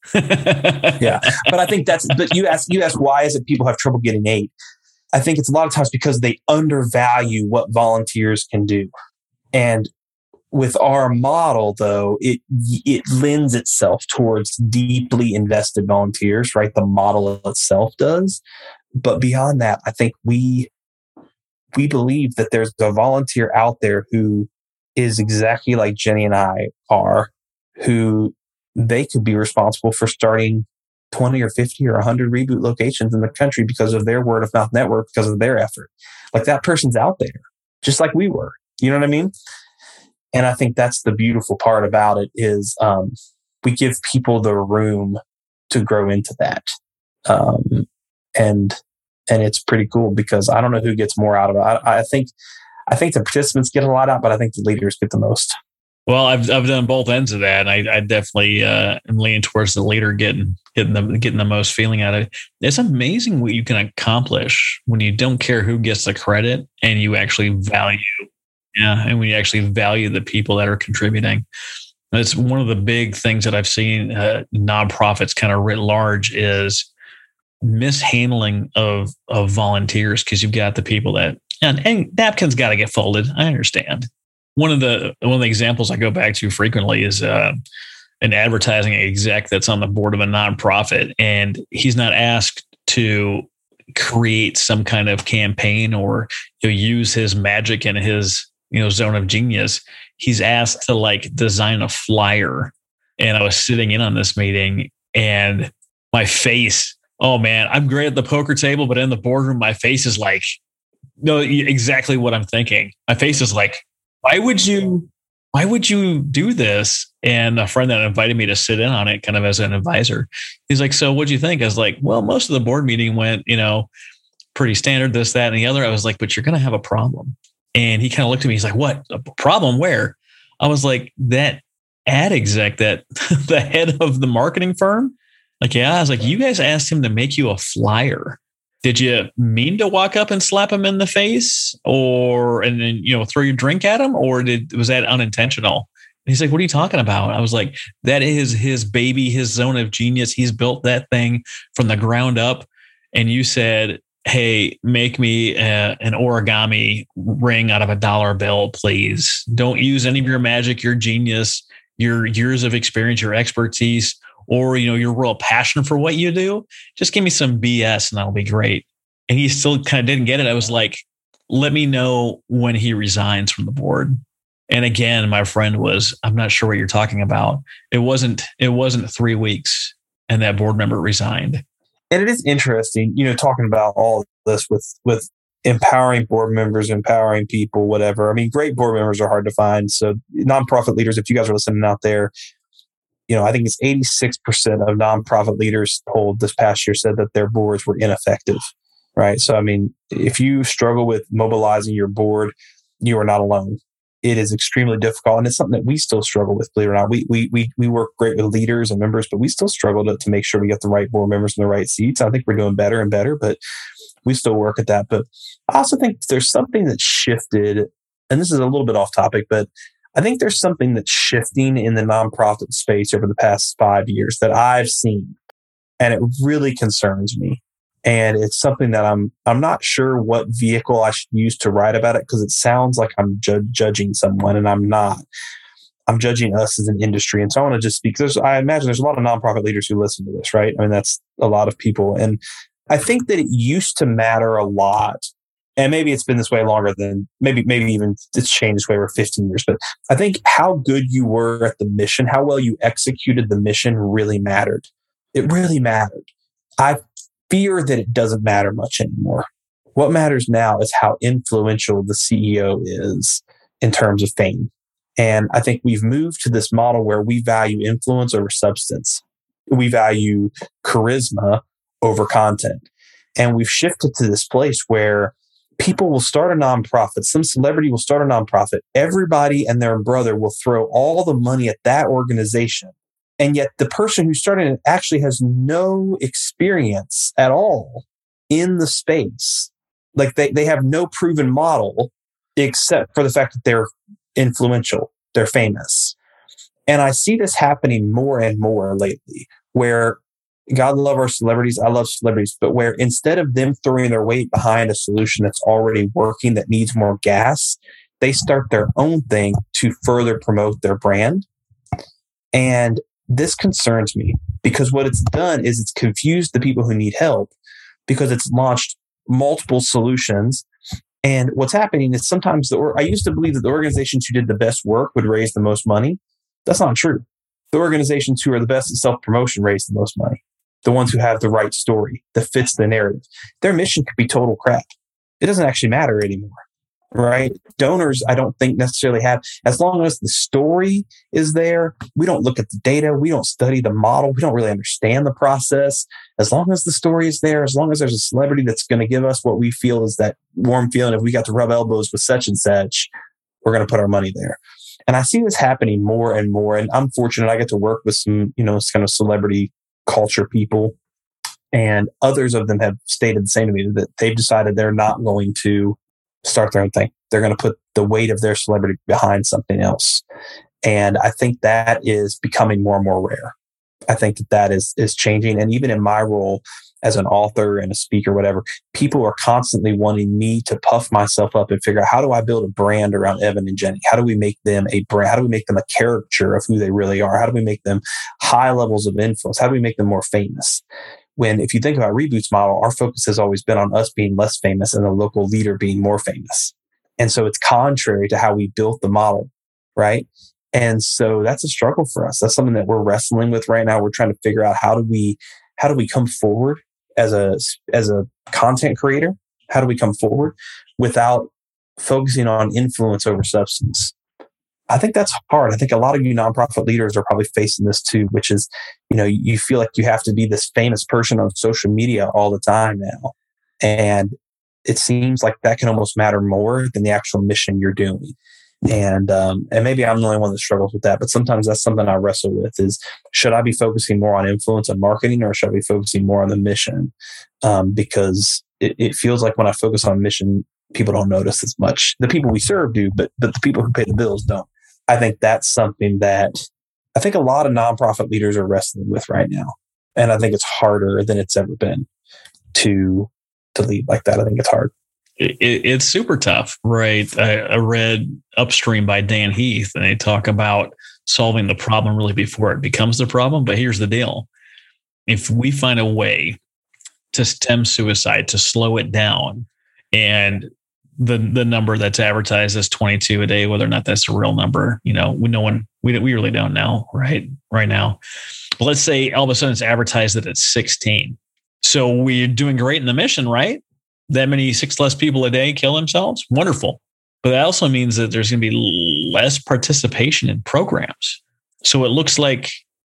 Yeah, but I think that's. But you ask you ask why is it people have trouble getting aid? I think it's a lot of times because they undervalue what volunteers can do. And with our model, though, it it lends itself towards deeply invested volunteers, right? The model itself does. But beyond that, I think we we believe that there's a volunteer out there who is exactly like Jenny and I are, who they could be responsible for starting twenty or fifty or one hundred Reboot locations in the country because of their word of mouth network, because of their effort. Like, that person's out there, just like we were. You know what I mean? And I think that's the beautiful part about it is um, we give people the room to grow into that. Um, and and it's pretty cool because I don't know who gets more out of it. I, I think I think the participants get a lot out, but I think the leaders get the most. Well, I've I've done both ends of that, and I, I definitely uh, am leaning towards the leader getting getting the getting the most feeling out of it. It's amazing what you can accomplish when you don't care who gets the credit and you actually value, yeah, and when you actually value the people that are contributing. And it's one of the big things that I've seen uh, nonprofits kind of writ large is mishandling of of volunteers, because you've got the people that and, and napkins got to get folded. I understand. One of the one of the examples I go back to frequently is uh, an advertising exec that's on the board of a nonprofit, and he's not asked to create some kind of campaign or, you know, use his magic and his, you know, zone of genius. He's asked to like design a flyer, and I was sitting in on this meeting, and my face, oh man, I'm great at the poker table, but in the boardroom, my face is like, no, exactly what I'm thinking. My face is like, Why would you, why would you do this? And a friend that invited me to sit in on it kind of as an advisor, he's like, so what'd you think? I was like, well, most of the board meeting went, you know, pretty standard, this, that, and the other. I was like, but you're going to have a problem. And he kind of looked at me. He's like, what? A problem? Where? I was like, that ad exec, that the head of the marketing firm. Like, yeah, I was like, you guys asked him to make you a flyer. Did you mean to walk up and slap him in the face, or and then, you know, throw your drink at him, or did was that unintentional? And he's like, "What are you talking about?" I was like, "That is his baby, his zone of genius. He's built that thing from the ground up." And you said, "Hey, make me a, an origami ring out of a dollar bill, please. Don't use any of your magic, your genius, your years of experience, your expertise, or, you know, your real passion for what you do. Just give me some B S and that'll be great." And he still kind of didn't get it. I was like, let me know when he resigns from the board. And again, my friend was, I'm not sure what you're talking about. It wasn't, it wasn't three weeks and that board member resigned. And it is interesting, you know, talking about all of this with, with empowering board members, empowering people, whatever. I mean, great board members are hard to find. So nonprofit leaders, if you guys are listening out there, you know, I think it's eighty-six percent of nonprofit leaders polled this past year said that their boards were ineffective, right? So, I mean, if you struggle with mobilizing your board, you are not alone. It is extremely difficult, and it's something that we still struggle with, believe it or not. We we we we work great with leaders and members, but we still struggle to, to make sure we get the right board members in the right seats. I think we're doing better and better, but we still work at that. But I also think there's something that shifted, and this is a little bit off topic, but I think there's something that's shifting in the nonprofit space over the past five years that I've seen, and it really concerns me. And it's something that I'm I'm not sure what vehicle I should use to write about it, because it sounds like I'm ju- judging someone, and I'm not. I'm judging us as an industry. And so I want to just speak. There's, I imagine there's a lot of nonprofit leaders who listen to this, right? I mean, that's a lot of people. And I think that it used to matter a lot. And maybe it's been this way longer than, maybe maybe even it's changed this way over fifteen years. But I think how good you were at the mission, how well you executed the mission really mattered. It really mattered. I fear that it doesn't matter much anymore. What matters now is how influential the C E O is in terms of fame. And I think we've moved to this model where we value influence over substance. We value charisma over content. And we've shifted to this place where people will start a nonprofit. Some celebrity will start a nonprofit. Everybody and their brother will throw all the money at that organization. And yet the person who started it actually has no experience at all in the space. Like they, they have no proven model except for the fact that they're influential, they're famous. And I see this happening more and more lately, where God love our celebrities, I love celebrities, but where instead of them throwing their weight behind a solution that's already working that needs more gas, they start their own thing to further promote their brand. And this concerns me, because what it's done is it's confused the people who need help, because it's launched multiple solutions. And what's happening is sometimes the, or I used to believe that the organizations who did the best work would raise the most money. That's not true. The organizations who are the best at self-promotion raise the most money. The ones who have the right story that fits the narrative. Their mission could be total crap. It doesn't actually matter anymore, right? Donors, I don't think necessarily have, as long as the story is there, we don't look at the data, we don't study the model, we don't really understand the process. As long as the story is there, as long as there's a celebrity that's going to give us what we feel is that warm feeling, if we got to rub elbows with such and such, we're going to put our money there. And I see this happening more and more. And I'm fortunate I get to work with some, you know, kind of celebrity culture people. And others of them have stated the same to me, that they've decided they're not going to start their own thing. They're going to put the weight of their celebrity behind something else. And I think that is becoming more and more rare. I think that that is, is changing. And even in my role as an author and a speaker, whatever, people are constantly wanting me to puff myself up and figure out, how do I build a brand around Evan and Jenny? How do we make them a brand? How do we make them a caricature of who they really are? How do we make them high levels of influence? How do we make them more famous? When, if you think about Reboot's model, our focus has always been on us being less famous and the local leader being more famous. And so it's contrary to how we built the model, right? And so that's a struggle for us. That's something that we're wrestling with right now. We're trying to figure out, how do we, how do we come forward as a, as a content creator? How do we come forward without focusing on influence over substance? I think that's hard. I think a lot of you nonprofit leaders are probably facing this too, which is, you know, you feel like you have to be this famous person on social media all the time now. And it seems like that can almost matter more than the actual mission you're doing. And um, and maybe I'm the only one that struggles with that, but sometimes that's something I wrestle with, is, should I be focusing more on influence and marketing, or should I be focusing more on the mission? Um, because it, it feels like when I focus on mission, people don't notice as much. The people we serve do, but but the people who pay the bills don't. I think that's something that I think a lot of nonprofit leaders are wrestling with right now. And I think it's harder than it's ever been to to lead like that. I think it's hard. It, it's super tough, right? I, I read Upstream by Dan Heath, and they talk about solving the problem really before it becomes the problem. But here's the deal. If we find a way to stem suicide, to slow it down, and the the number that's advertised as twenty-two a day, whether or not that's a real number, you know, we no one we we really don't know, right? Right now. But let's say all of a sudden it's advertised that it's sixteen. So we're doing great in the mission, right? That many six less people a day kill themselves. Wonderful. But that also means that there's going to be less participation in programs. So it looks like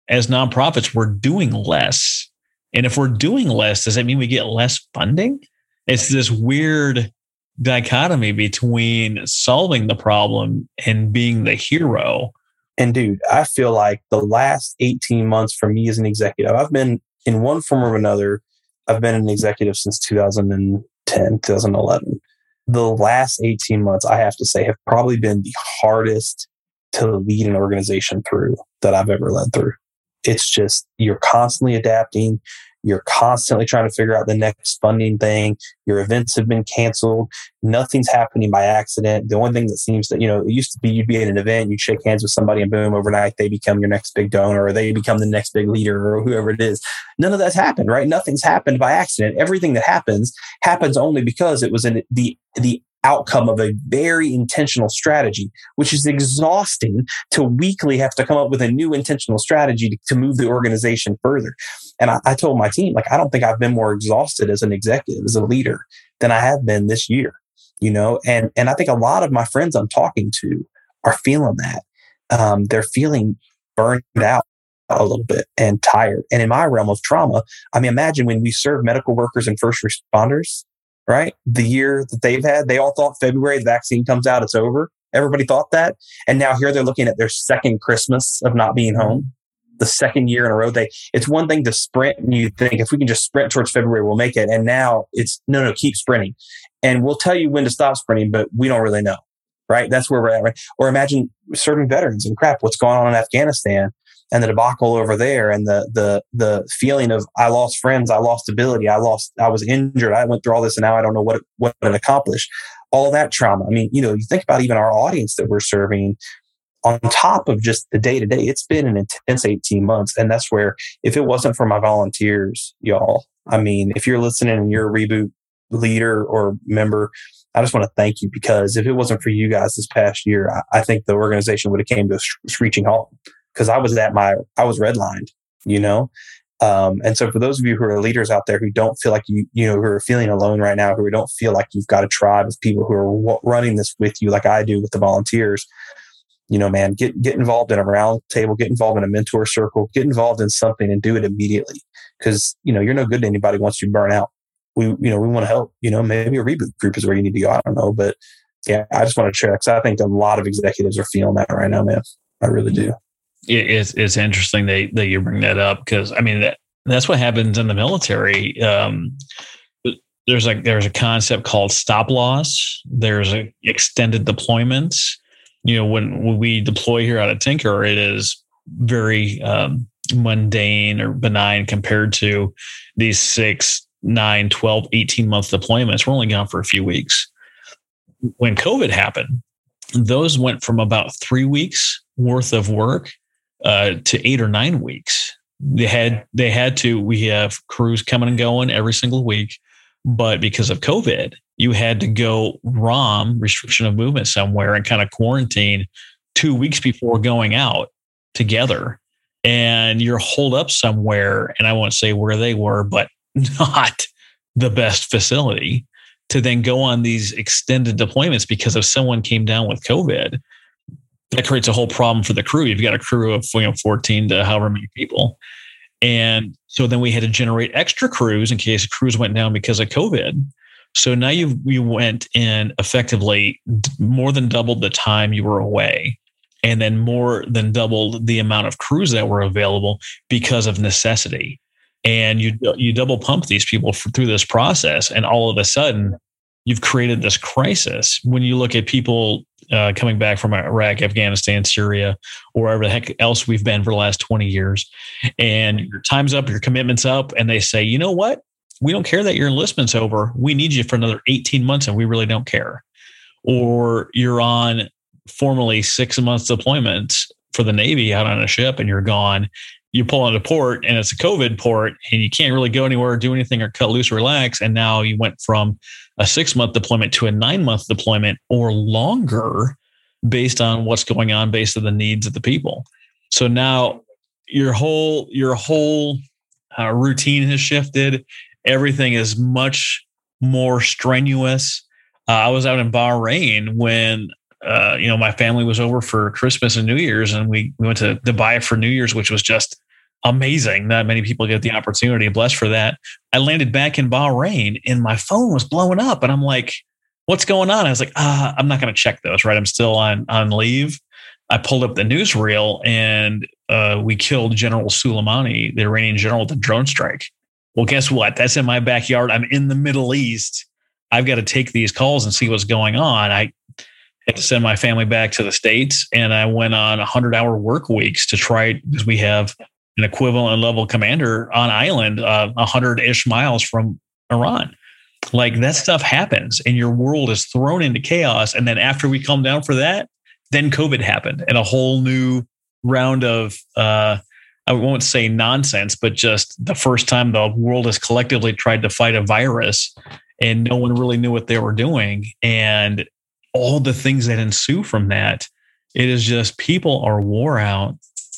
as nonprofits, we're doing less. And if we're doing less, does that mean we get less funding? It's this weird dichotomy between solving the problem and being the hero. And dude, I feel like the last eighteen months for me as an executive, I've been in one form or another, I've been an executive since two thousand ten, two thousand eleven. The last eighteen months, I have to say, have probably been the hardest to lead an organization through that I've ever led through. It's just, you're constantly adapting. You're constantly trying to figure out the next funding thing. Your events have been canceled. Nothing's happening by accident. The only thing that seems that, you know, it used to be you'd be at an event, you'd shake hands with somebody and boom, overnight, they become your next big donor or they become the next big leader or whoever it is. None of that's happened, right? Nothing's happened by accident. Everything that happens happens only because it was in the, the outcome of a very intentional strategy, which is exhausting to weekly have to come up with a new intentional strategy to, to move the organization further. And I, I told my team, like, I don't think I've been more exhausted as an executive, as a leader, than I have been this year, you know? And, and I think a lot of my friends I'm talking to are feeling that. Um, they're feeling burned out a little bit and tired. And in my realm of trauma, I mean, imagine when we serve medical workers and first responders, right? The year that they've had, they all thought February, the vaccine comes out, it's over. Everybody thought that. And now here they're looking at their second Christmas of not being home, the second year in a row. They, it's one thing to sprint and you think if we can just sprint towards February, we'll make it. And now it's no, no, keep sprinting. And we'll tell you when to stop sprinting, but we don't really know, right? That's where we're at, right? Or imagine serving veterans and crap, what's going on in Afghanistan and the debacle over there and the the the feeling of I lost friends, I lost ability, I lost, I was injured, I went through all this and now I don't know what it, what it accomplished. All that trauma. I mean, you know, you think about even our audience that we're serving on top of just the day to day, it's been an intense eighteen months. And that's where, if it wasn't for my volunteers, y'all, I mean, if you're listening and you're a Reboot leader or member, I just want to thank you, because if it wasn't for you guys this past year, I, I think the organization would have came to a screeching halt. Because I was at my, I was redlined, you know? Um, and so for those of you who are leaders out there who don't feel like you, you know, who are feeling alone right now, who don't feel like you've got a tribe of people who are w- running this with you, like I do with the volunteers, you know, man, get, get involved in a round table, get involved in a mentor circle, get involved in something and do it immediately. Because, you know, you're no good to anybody once you burn out. We, you know, we want to help, you know, maybe a Reboot group is where you need to go. I don't know. But yeah, I just want to share, because I think a lot of executives are feeling that right now, man. I really do. It's it's interesting that, that you bring that up, because I mean that that's what happens in the military. Um, there's like there's a concept called stop loss. There's a extended deployments. You know, when, when we deploy here out of Tinker, it is very um, mundane or benign compared to these six, nine, twelve, eighteen month deployments. We're only gone for a few weeks. When COVID happened, those went from about three weeks worth of work Uh, to eight or nine weeks. They had they had to. We have crews coming and going every single week, but because of COVID, you had to go R O M, restriction of movement, somewhere and kind of quarantine two weeks before going out together. And you're holed up somewhere, and I won't say where they were, but not the best facility, to then go on these extended deployments because if someone came down with COVID. That creates a whole problem for the crew. You've got a crew of, you know, fourteen to however many people. And so then we had to generate extra crews in case crews went down because of COVID. So now you you went and effectively more than doubled the time you were away, and then more than doubled the amount of crews that were available because of necessity. And you you double pump these people for, through this process, and all of a sudden you've created this crisis. When you look at people uh, coming back from Iraq, Afghanistan, Syria, or wherever the heck else we've been for the last twenty years, and your time's up, your commitment's up, and they say, you know what? We don't care that your enlistment's over. We need you for another eighteen months, and we really don't care. Or you're on formally six months deployment for the Navy out on a ship, and you're gone. You pull on a port, and it's a COVID port, and you can't really go anywhere, do anything, or cut loose or relax. And now you went from a six-month deployment to a nine-month deployment or longer based on what's going on, based on the needs of the people. So now your whole your whole uh, routine has shifted. Everything is much more strenuous. Uh, I was out in Bahrain when uh, you know my family was over for Christmas and New Year's, and we, we went to Dubai for New Year's, which was just amazing. Not many people get the opportunity. Blessed for that. I landed back in Bahrain and my phone was blowing up. And I'm like, what's going on? I was like, ah, I'm not going to check those, right? I'm still on, on leave. I pulled up the newsreel and uh, we killed General Soleimani, the Iranian general, with a drone strike. Well, guess what? That's in my backyard. I'm in the Middle East. I've got to take these calls and see what's going on. I had to send my family back to the States, and I went on one hundred hour work weeks to try, because we have an equivalent level commander on island, uh, one hundred ish miles from Iran. Like, that stuff happens and your world is thrown into chaos. And then after we calm down for that, then COVID happened and a whole new round of, uh, I won't say nonsense, but just the first time the world has collectively tried to fight a virus and no one really knew what they were doing. And all the things that ensue from that, it is just people are wore out.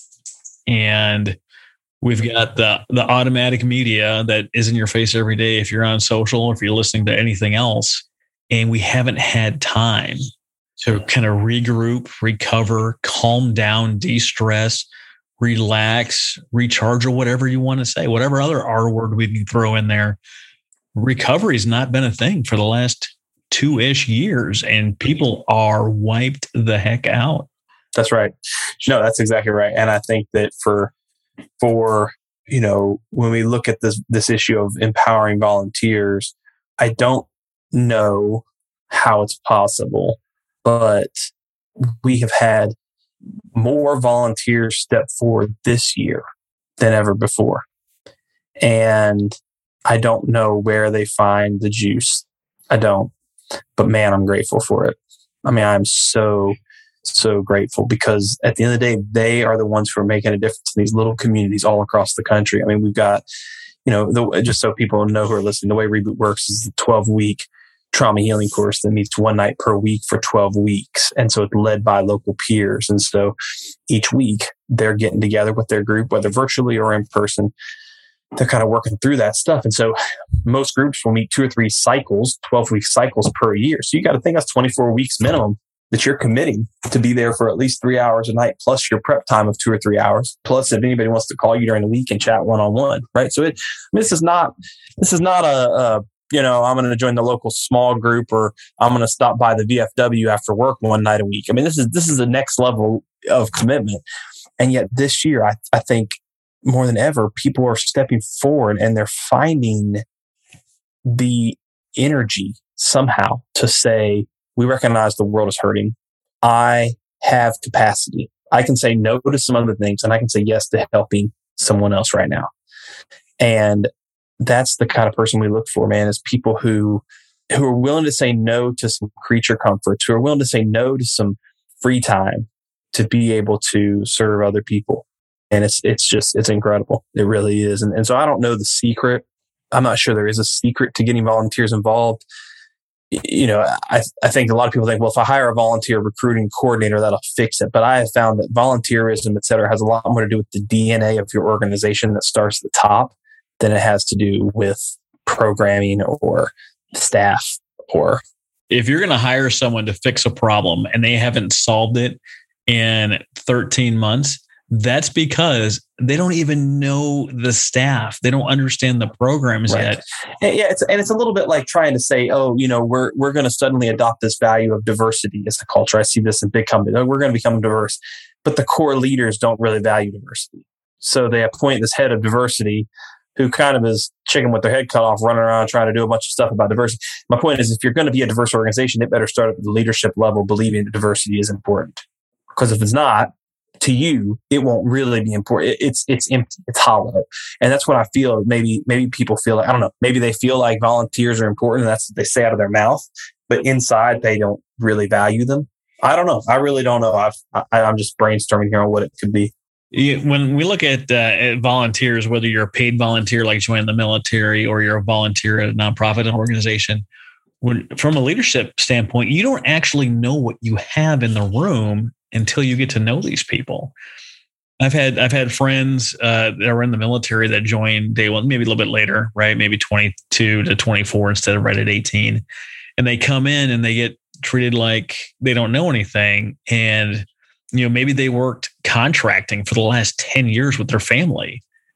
And we've got the the automatic media that is in your face every day if you're on social or if you're listening to anything else. And we haven't had time to kind of regroup, recover, calm down, de-stress, relax, recharge, or whatever you want to say, whatever other R word we can throw in there. Recovery's not been a thing for the last two-ish years, and people are wiped the heck out. That's right. No, that's exactly right. And I think that for, for, you know, when we look at this, this issue of empowering volunteers, I don't know how it's possible, but we have had more volunteers step forward this year than ever before. And I don't know where they find the juice. I don't. But man, I'm grateful for it. I mean, I'm so, so grateful, because at the end of the day, they are the ones who are making a difference in these little communities all across the country. I mean, we've got, you know, the, just so people know who are listening, the way Reboot works is a twelve week trauma healing course that meets one night per week for twelve weeks. And so it's led by local peers. And so each week they're getting together with their group, whether virtually or in person. They're kind of working through that stuff. And so most groups will meet two or three cycles, twelve week cycles per year. So you got to think that's twenty-four weeks minimum that you're committing to be there for at least three hours a night, plus your prep time of two or three hours. Plus, if anybody wants to call you during the week and chat one-on-one, right? So it, I mean, this is not, this is not a, a you know, I'm going to join the local small group, or I'm going to stop by the V F W after work one night a week. I mean, this is, this is the next level of commitment. And yet this year, I, I think, more than ever, people are stepping forward and they're finding the energy somehow to say, we recognize the world is hurting. I have capacity. I can say no to some other things, and I can say yes to helping someone else right now. And that's the kind of person we look for, man, is people who, who are willing to say no to some creature comforts, who are willing to say no to some free time to be able to serve other people. And it's it's just, it's incredible. It really is. And, and so I don't know the secret. I'm not sure there is a secret to getting volunteers involved. You know, I, I think a lot of people think, well, if I hire a volunteer recruiting coordinator, that'll fix it. But I have found that volunteerism, et cetera, has a lot more to do with the D N A of your organization that starts at the top than it has to do with programming or staff. Or if you're going to hire someone to fix a problem and they haven't solved it in thirteen months, that's because they don't even know the staff. They don't understand the programs right. yet. And yeah, it's, and it's a little bit like trying to say, oh, you know, we're we're going to suddenly adopt this value of diversity as a culture. I see this in big companies. Oh, we're going to become diverse, but the core leaders don't really value diversity. So they appoint this head of diversity who kind of is chicken with their head cut off, running around trying to do a bunch of stuff about diversity. My point is, if you're going to be a diverse organization, it better start at the leadership level, believing that diversity is important. Because if it's not, to you, it won't really be important. It's it's empty. It's hollow, and that's what I feel. Maybe maybe people feel like, I don't know. Maybe they feel like volunteers are important. And that's what they say out of their mouth, but inside they don't really value them. I don't know. I really don't know. I've, I, I'm just brainstorming here on what it could be. When we look at, uh, at volunteers, whether you're a paid volunteer like joining the military or you're a volunteer at a nonprofit organization, when, from a leadership standpoint, you don't actually know what you have in the room until you get to know these people. I've had I've had friends uh, that are in the military that joined day one, maybe a little bit later, right? Maybe twenty-two to twenty-four instead of right at eighteen. And they come in and they get treated like they don't know anything. And, you know, maybe they worked contracting for the last ten years with their family.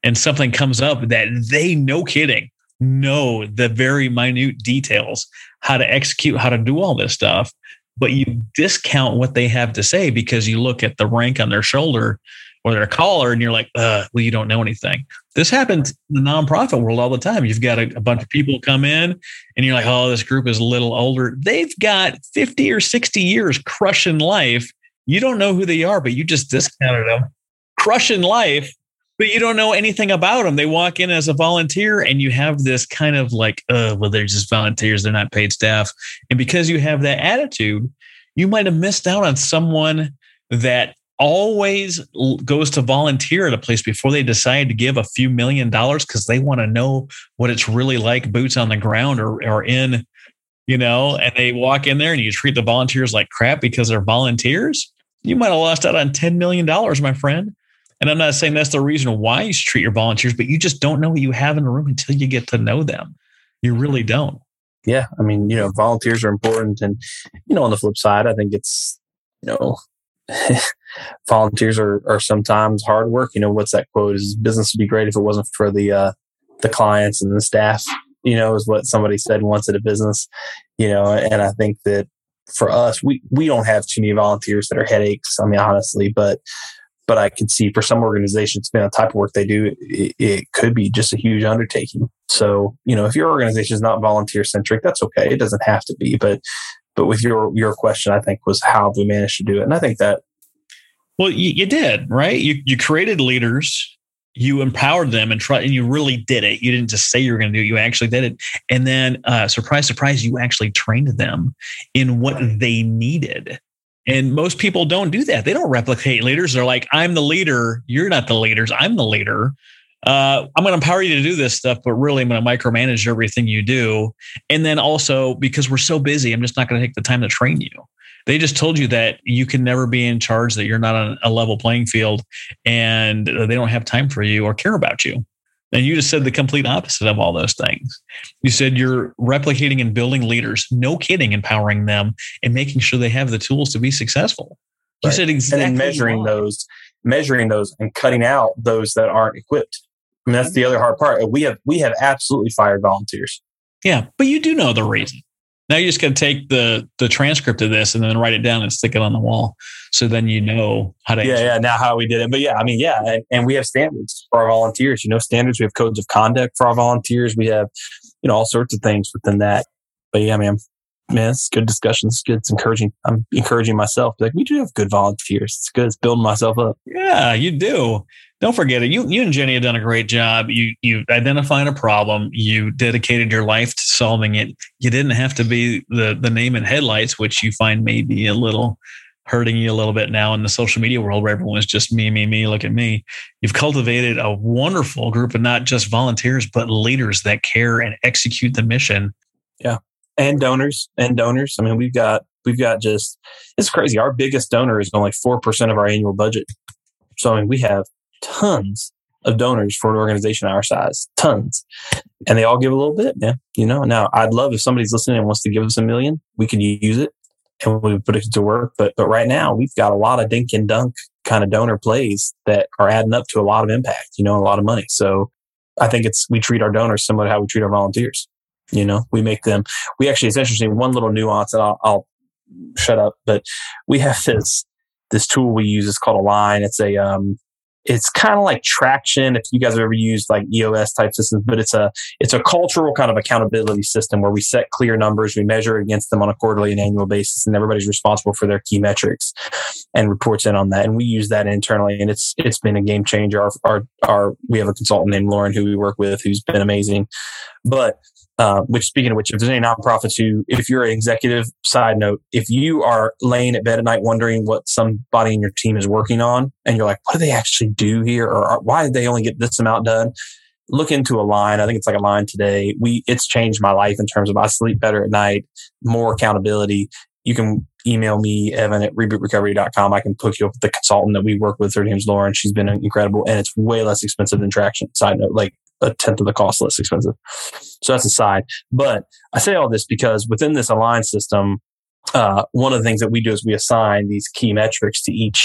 and something comes up that they, no kidding, know the very minute details, how to execute, how to do all this stuff, but you discount what they have to say because you look at the rank on their shoulder or their collar and you're like, uh, well, you don't know anything. This happens in the nonprofit world all the time. You've got a, a bunch of people come in and you're like, oh, this group is a little older. They've got fifty or sixty years crushing life. You don't know who they are, but you just discounted them. Crushing life, but you don't know anything about them. They walk in as a volunteer and you have this kind of like, uh, well, they're just volunteers. They're not paid staff. And because you have that attitude, you might have missed out on someone that always goes to volunteer at a place before they decide to give a few million dollars because they want to know what it's really like, boots on the ground or, or in, you know, and they walk in there and you treat the volunteers like crap because they're volunteers. You might have lost out on ten million dollars, my friend. And I'm not saying that's the reason why you should treat your volunteers, but you just don't know what you have in the room until you get to know them. You really don't. Yeah. I mean, you know, volunteers are important. And, you know, on the flip side, I think it's, you know, volunteers are, are sometimes hard work. You know, what's that quote? Is business would be great if it wasn't for the, uh, the clients and the staff, you know, is what somebody said once at a business, you know, and I think that for us, we, we don't have too many volunteers that are headaches. I mean, honestly, but, but I can see for some organizations, you know, the type of work they do, it, it could be just a huge undertaking. So, you know, if your organization is not volunteer centric, that's okay. It doesn't have to be, but But with your your question, I think, was how have we managed to do it? And I think that... Well, you, you did, right? You you created leaders, you empowered them, and, try, and you really did it. You didn't just say you were going to do it. You actually did it. And then, uh, surprise, surprise, you actually trained them in what they needed. And most people don't do that. They don't replicate leaders. They're like, I'm the leader. You're not the leaders. I'm the leader. Uh, I'm going to empower you to do this stuff, but really I'm going to micromanage everything you do. And then also because we're so busy, I'm just not going to take the time to train you. They just told you that you can never be in charge, that you're not on a level playing field, and they don't have time for you or care about you. And you just said the complete opposite of all those things. You said you're replicating and building leaders, no kidding, empowering them and making sure they have the tools to be successful. You right. said exactly. And then measuring why. those, measuring those and cutting out those that aren't equipped. I mean, that's the other hard part. We have we have absolutely fired volunteers. Yeah, but you do know the reason. Now you just got to take the the transcript of this and then write it down and stick it on the wall. So then you know how to. Yeah, answer. yeah. Now how we did it, but yeah, I mean, yeah, and, and we have standards for our volunteers. You know, standards. We have codes of conduct for our volunteers. We have, you know, all sorts of things within that. But yeah, man, man, it's good discussion. It's good. It's encouraging. I'm encouraging myself. Like we do have good volunteers. It's good. It's building myself up. Yeah, you do. Don't forget it. You, you and Jenny have done a great job. You, you identified a problem. You dedicated your life to solving it. You didn't have to be the, the name in headlights, which you find may be a little hurting you a little bit now in the social media world where everyone's just me, me, me, look at me. You've cultivated a wonderful group of not just volunteers, but leaders that care and execute the mission. Yeah. And donors and donors. I mean, we've got, we've got just, it's crazy. Our biggest donor is only four percent of our annual budget. So, I mean, we have tons of donors for an organization our size, tons. And they all give a little bit, man. You know, now I'd love if somebody's listening and wants to give us a million, we could use it and we put it to work. But, but right now we've got a lot of dink and dunk kind of donor plays that are adding up to a lot of impact, you know, a lot of money. So I think it's, we treat our donors similar to how we treat our volunteers. You know, we make them, we actually, it's interesting. One little nuance, and I'll, I'll shut up, but we have this, this tool we use. It's called Align. It's a, um, it's kind of like Traction. If you guys have ever used like E O S type systems, but it's a, it's a cultural kind of accountability system where we set clear numbers, we measure against them on a quarterly and annual basis, and everybody's responsible for their key metrics and reports in on that. And we use that internally, and it's, it's been a game changer. Our, our, our, we have a consultant named Lauren who we work with, who's been amazing. But Uh, which, speaking of which, if there's any nonprofits who, if you're an executive, side note, if you are laying at bed at night wondering what somebody in your team is working on, and you're like, what do they actually do here? Or why did they only get this amount done? Look into Align. I think it's like Align today. We, it's changed my life in terms of I sleep better at night, more accountability. You can email me, Evan at reboot recovery dot com. I can hook you up with the consultant that we work with. Her name's Lauren. She's been incredible, and it's way less expensive than Traction. Side note, like a tenth of the cost, less expensive. So that's a side. But I say all this because within this Align system, uh, one of the things that we do is we assign these key metrics to each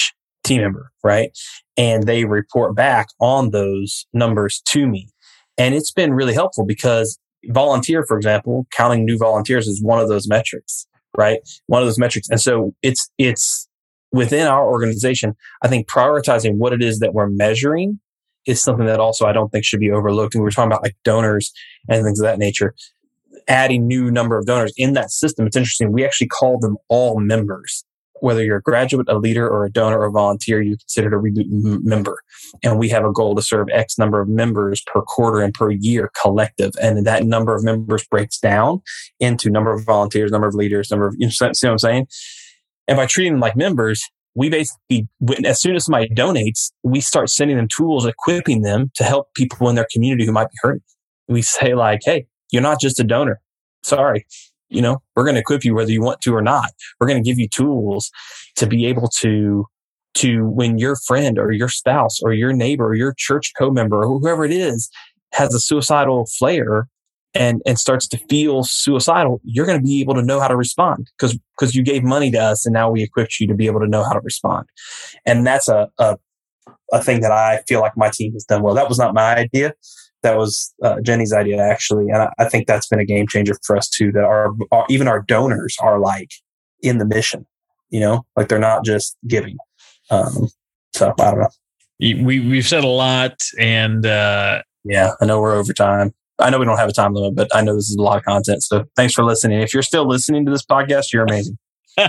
team member, right? And they report back on those numbers to me. And it's been really helpful because volunteer, for example, counting new volunteers is one of those metrics, right? One of those metrics. And so it's, it's within our organization, I think prioritizing what it is that we're measuring is something that also I don't think should be overlooked. And we were talking about like donors and things of that nature, adding new number of donors in that system. It's interesting. We actually call them all members. Whether you're a graduate, a leader, or a donor or volunteer, you're considered a Reboot m- member. And we have a goal to serve X number of members per quarter and per year collective. And that number of members breaks down into number of volunteers, number of leaders, number of, you know, see what I'm saying? And by treating them like members, we basically, as soon as somebody donates, we start sending them tools, equipping them to help people in their community who might be hurting. We say like, hey, you're not just a donor. Sorry. You know, we're going to equip you whether you want to or not. We're going to give you tools to be able to, to when your friend or your spouse or your neighbor or your church co-member or whoever it is has a suicidal flare and, and starts to feel suicidal, you're going to be able to know how to respond because, because you gave money to us and now we equipped you to be able to know how to respond. And that's a, a, a thing that I feel like my team has done well. That was not my idea. That was uh, Jenny's idea, actually. And I, I think that's been a game changer for us, too, that our, our even our donors are like in the mission, you know, like they're not just giving. Um, so I don't know. We, we've said a lot. And uh, yeah, I know we're over time. I know we don't have a time limit, but I know this is a lot of content. So thanks for listening. If you're still listening to this podcast, you're amazing.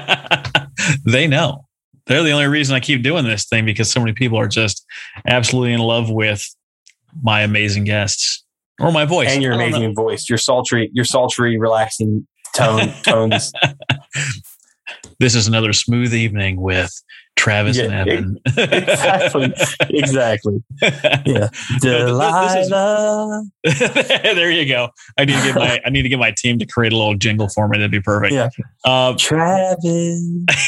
They know. They're the only reason I keep doing this thing because so many people are just absolutely in love with my amazing guests or my voice and your amazing voice, your sultry, your sultry, relaxing tone tones. This is another smooth evening with Travis yeah, and Evan. Exactly. Exactly. Yeah. Delilah. There you go. I need to get my I need to get my team to create a little jingle for me. That'd be perfect. Yeah. Um, Travis.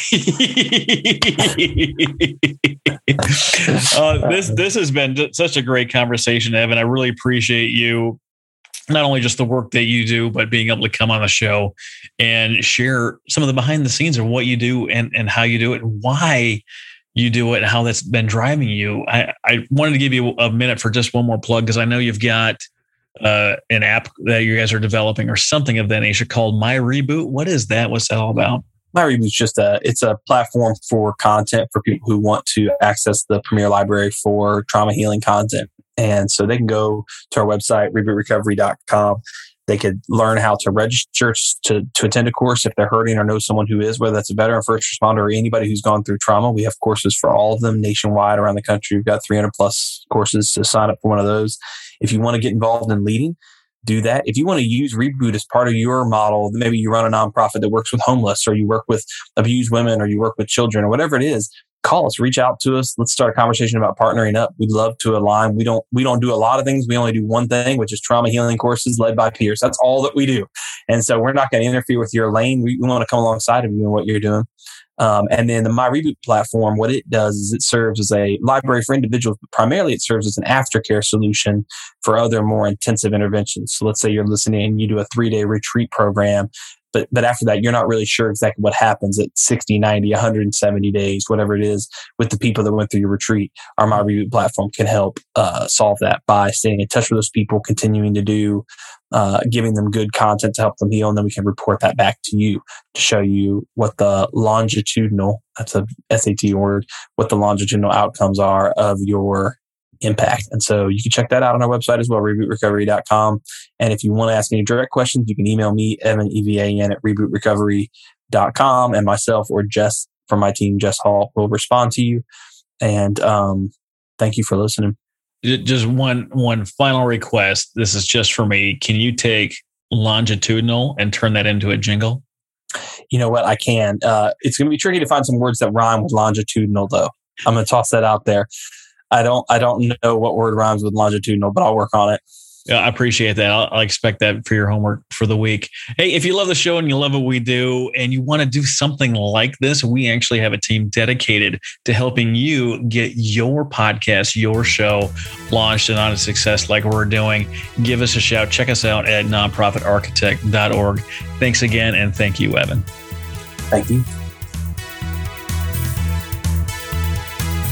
uh, this this has been such a great conversation, Evan. I really appreciate you. Not only just the work that you do, but being able to come on the show and share some of the behind the scenes of what you do and, and how you do it, and why you do it, and how that's been driving you. I, I wanted to give you a minute for just one more plug because I know you've got uh, an app that you guys are developing or something of that nature called My Reboot. What is that? What's that all about? My Reboot is just a, it's a platform for content for people who want to access the Premier Library for trauma healing content. And so they can go to our website, reboot recovery dot com. They could learn how to register to, to attend a course if they're hurting or know someone who is, whether that's a veteran, first responder, or anybody who's gone through trauma. We have courses for all of them nationwide around the country. We've got three hundred plus courses to sign up for one of those. If you want to get involved in leading, do that. If you want to use Reboot as part of your model, maybe you run a nonprofit that works with homeless, or you work with abused women, or you work with children, or whatever it is, call us, reach out to us. Let's start a conversation about partnering up. We'd love to align. We don't, we don't do a lot of things. We only do one thing, which is trauma healing courses led by peers. That's all that we do. And so we're not going to interfere with your lane. We, we want to come alongside of you in what you're doing. Um, and then the My Reboot platform, what it does is it serves as a library for individuals, but primarily it serves as an aftercare solution for other more intensive interventions. So let's say you're listening and you do a three-day retreat program. But but after that, you're not really sure exactly what happens at sixty, ninety, one hundred seventy days, whatever it is, with the people that went through your retreat. Our My Reboot platform can help uh, solve that by staying in touch with those people, continuing to do, uh, giving them good content to help them heal. And then we can report that back to you to show you what the longitudinal, that's a S A T word, what the longitudinal outcomes are of your impact. And so you can check that out on our website as well, reboot recovery dot com. And if you want to ask any direct questions, you can email me, Evan, E V A N, at reboot recovery dot com, and myself or Jess from my team, Jess Hall, will respond to you. And um, thank you for listening. Just one one final request. This is just for me. Can you take longitudinal and turn that into a jingle? You know what? I can. Uh, it's going to be tricky to find some words that rhyme with longitudinal, though. I'm going to toss that out there. I don't I don't know what word rhymes with longitudinal, but I'll work on it. Yeah, I appreciate that. I'll, I'll expect that for your homework for the week. Hey, if you love the show and you love what we do and you want to do something like this, we actually have a team dedicated to helping you get your podcast, your show launched and on a success like we're doing. Give us a shout. Check us out at nonprofit architect dot org. Thanks again. And thank you, Evan. Thank you.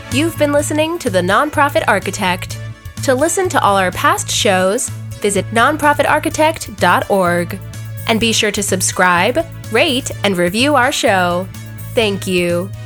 You've been listening to The Nonprofit Architect. To listen to all our past shows, visit nonprofit architect dot org. And be sure to subscribe, rate, and review our show. Thank you.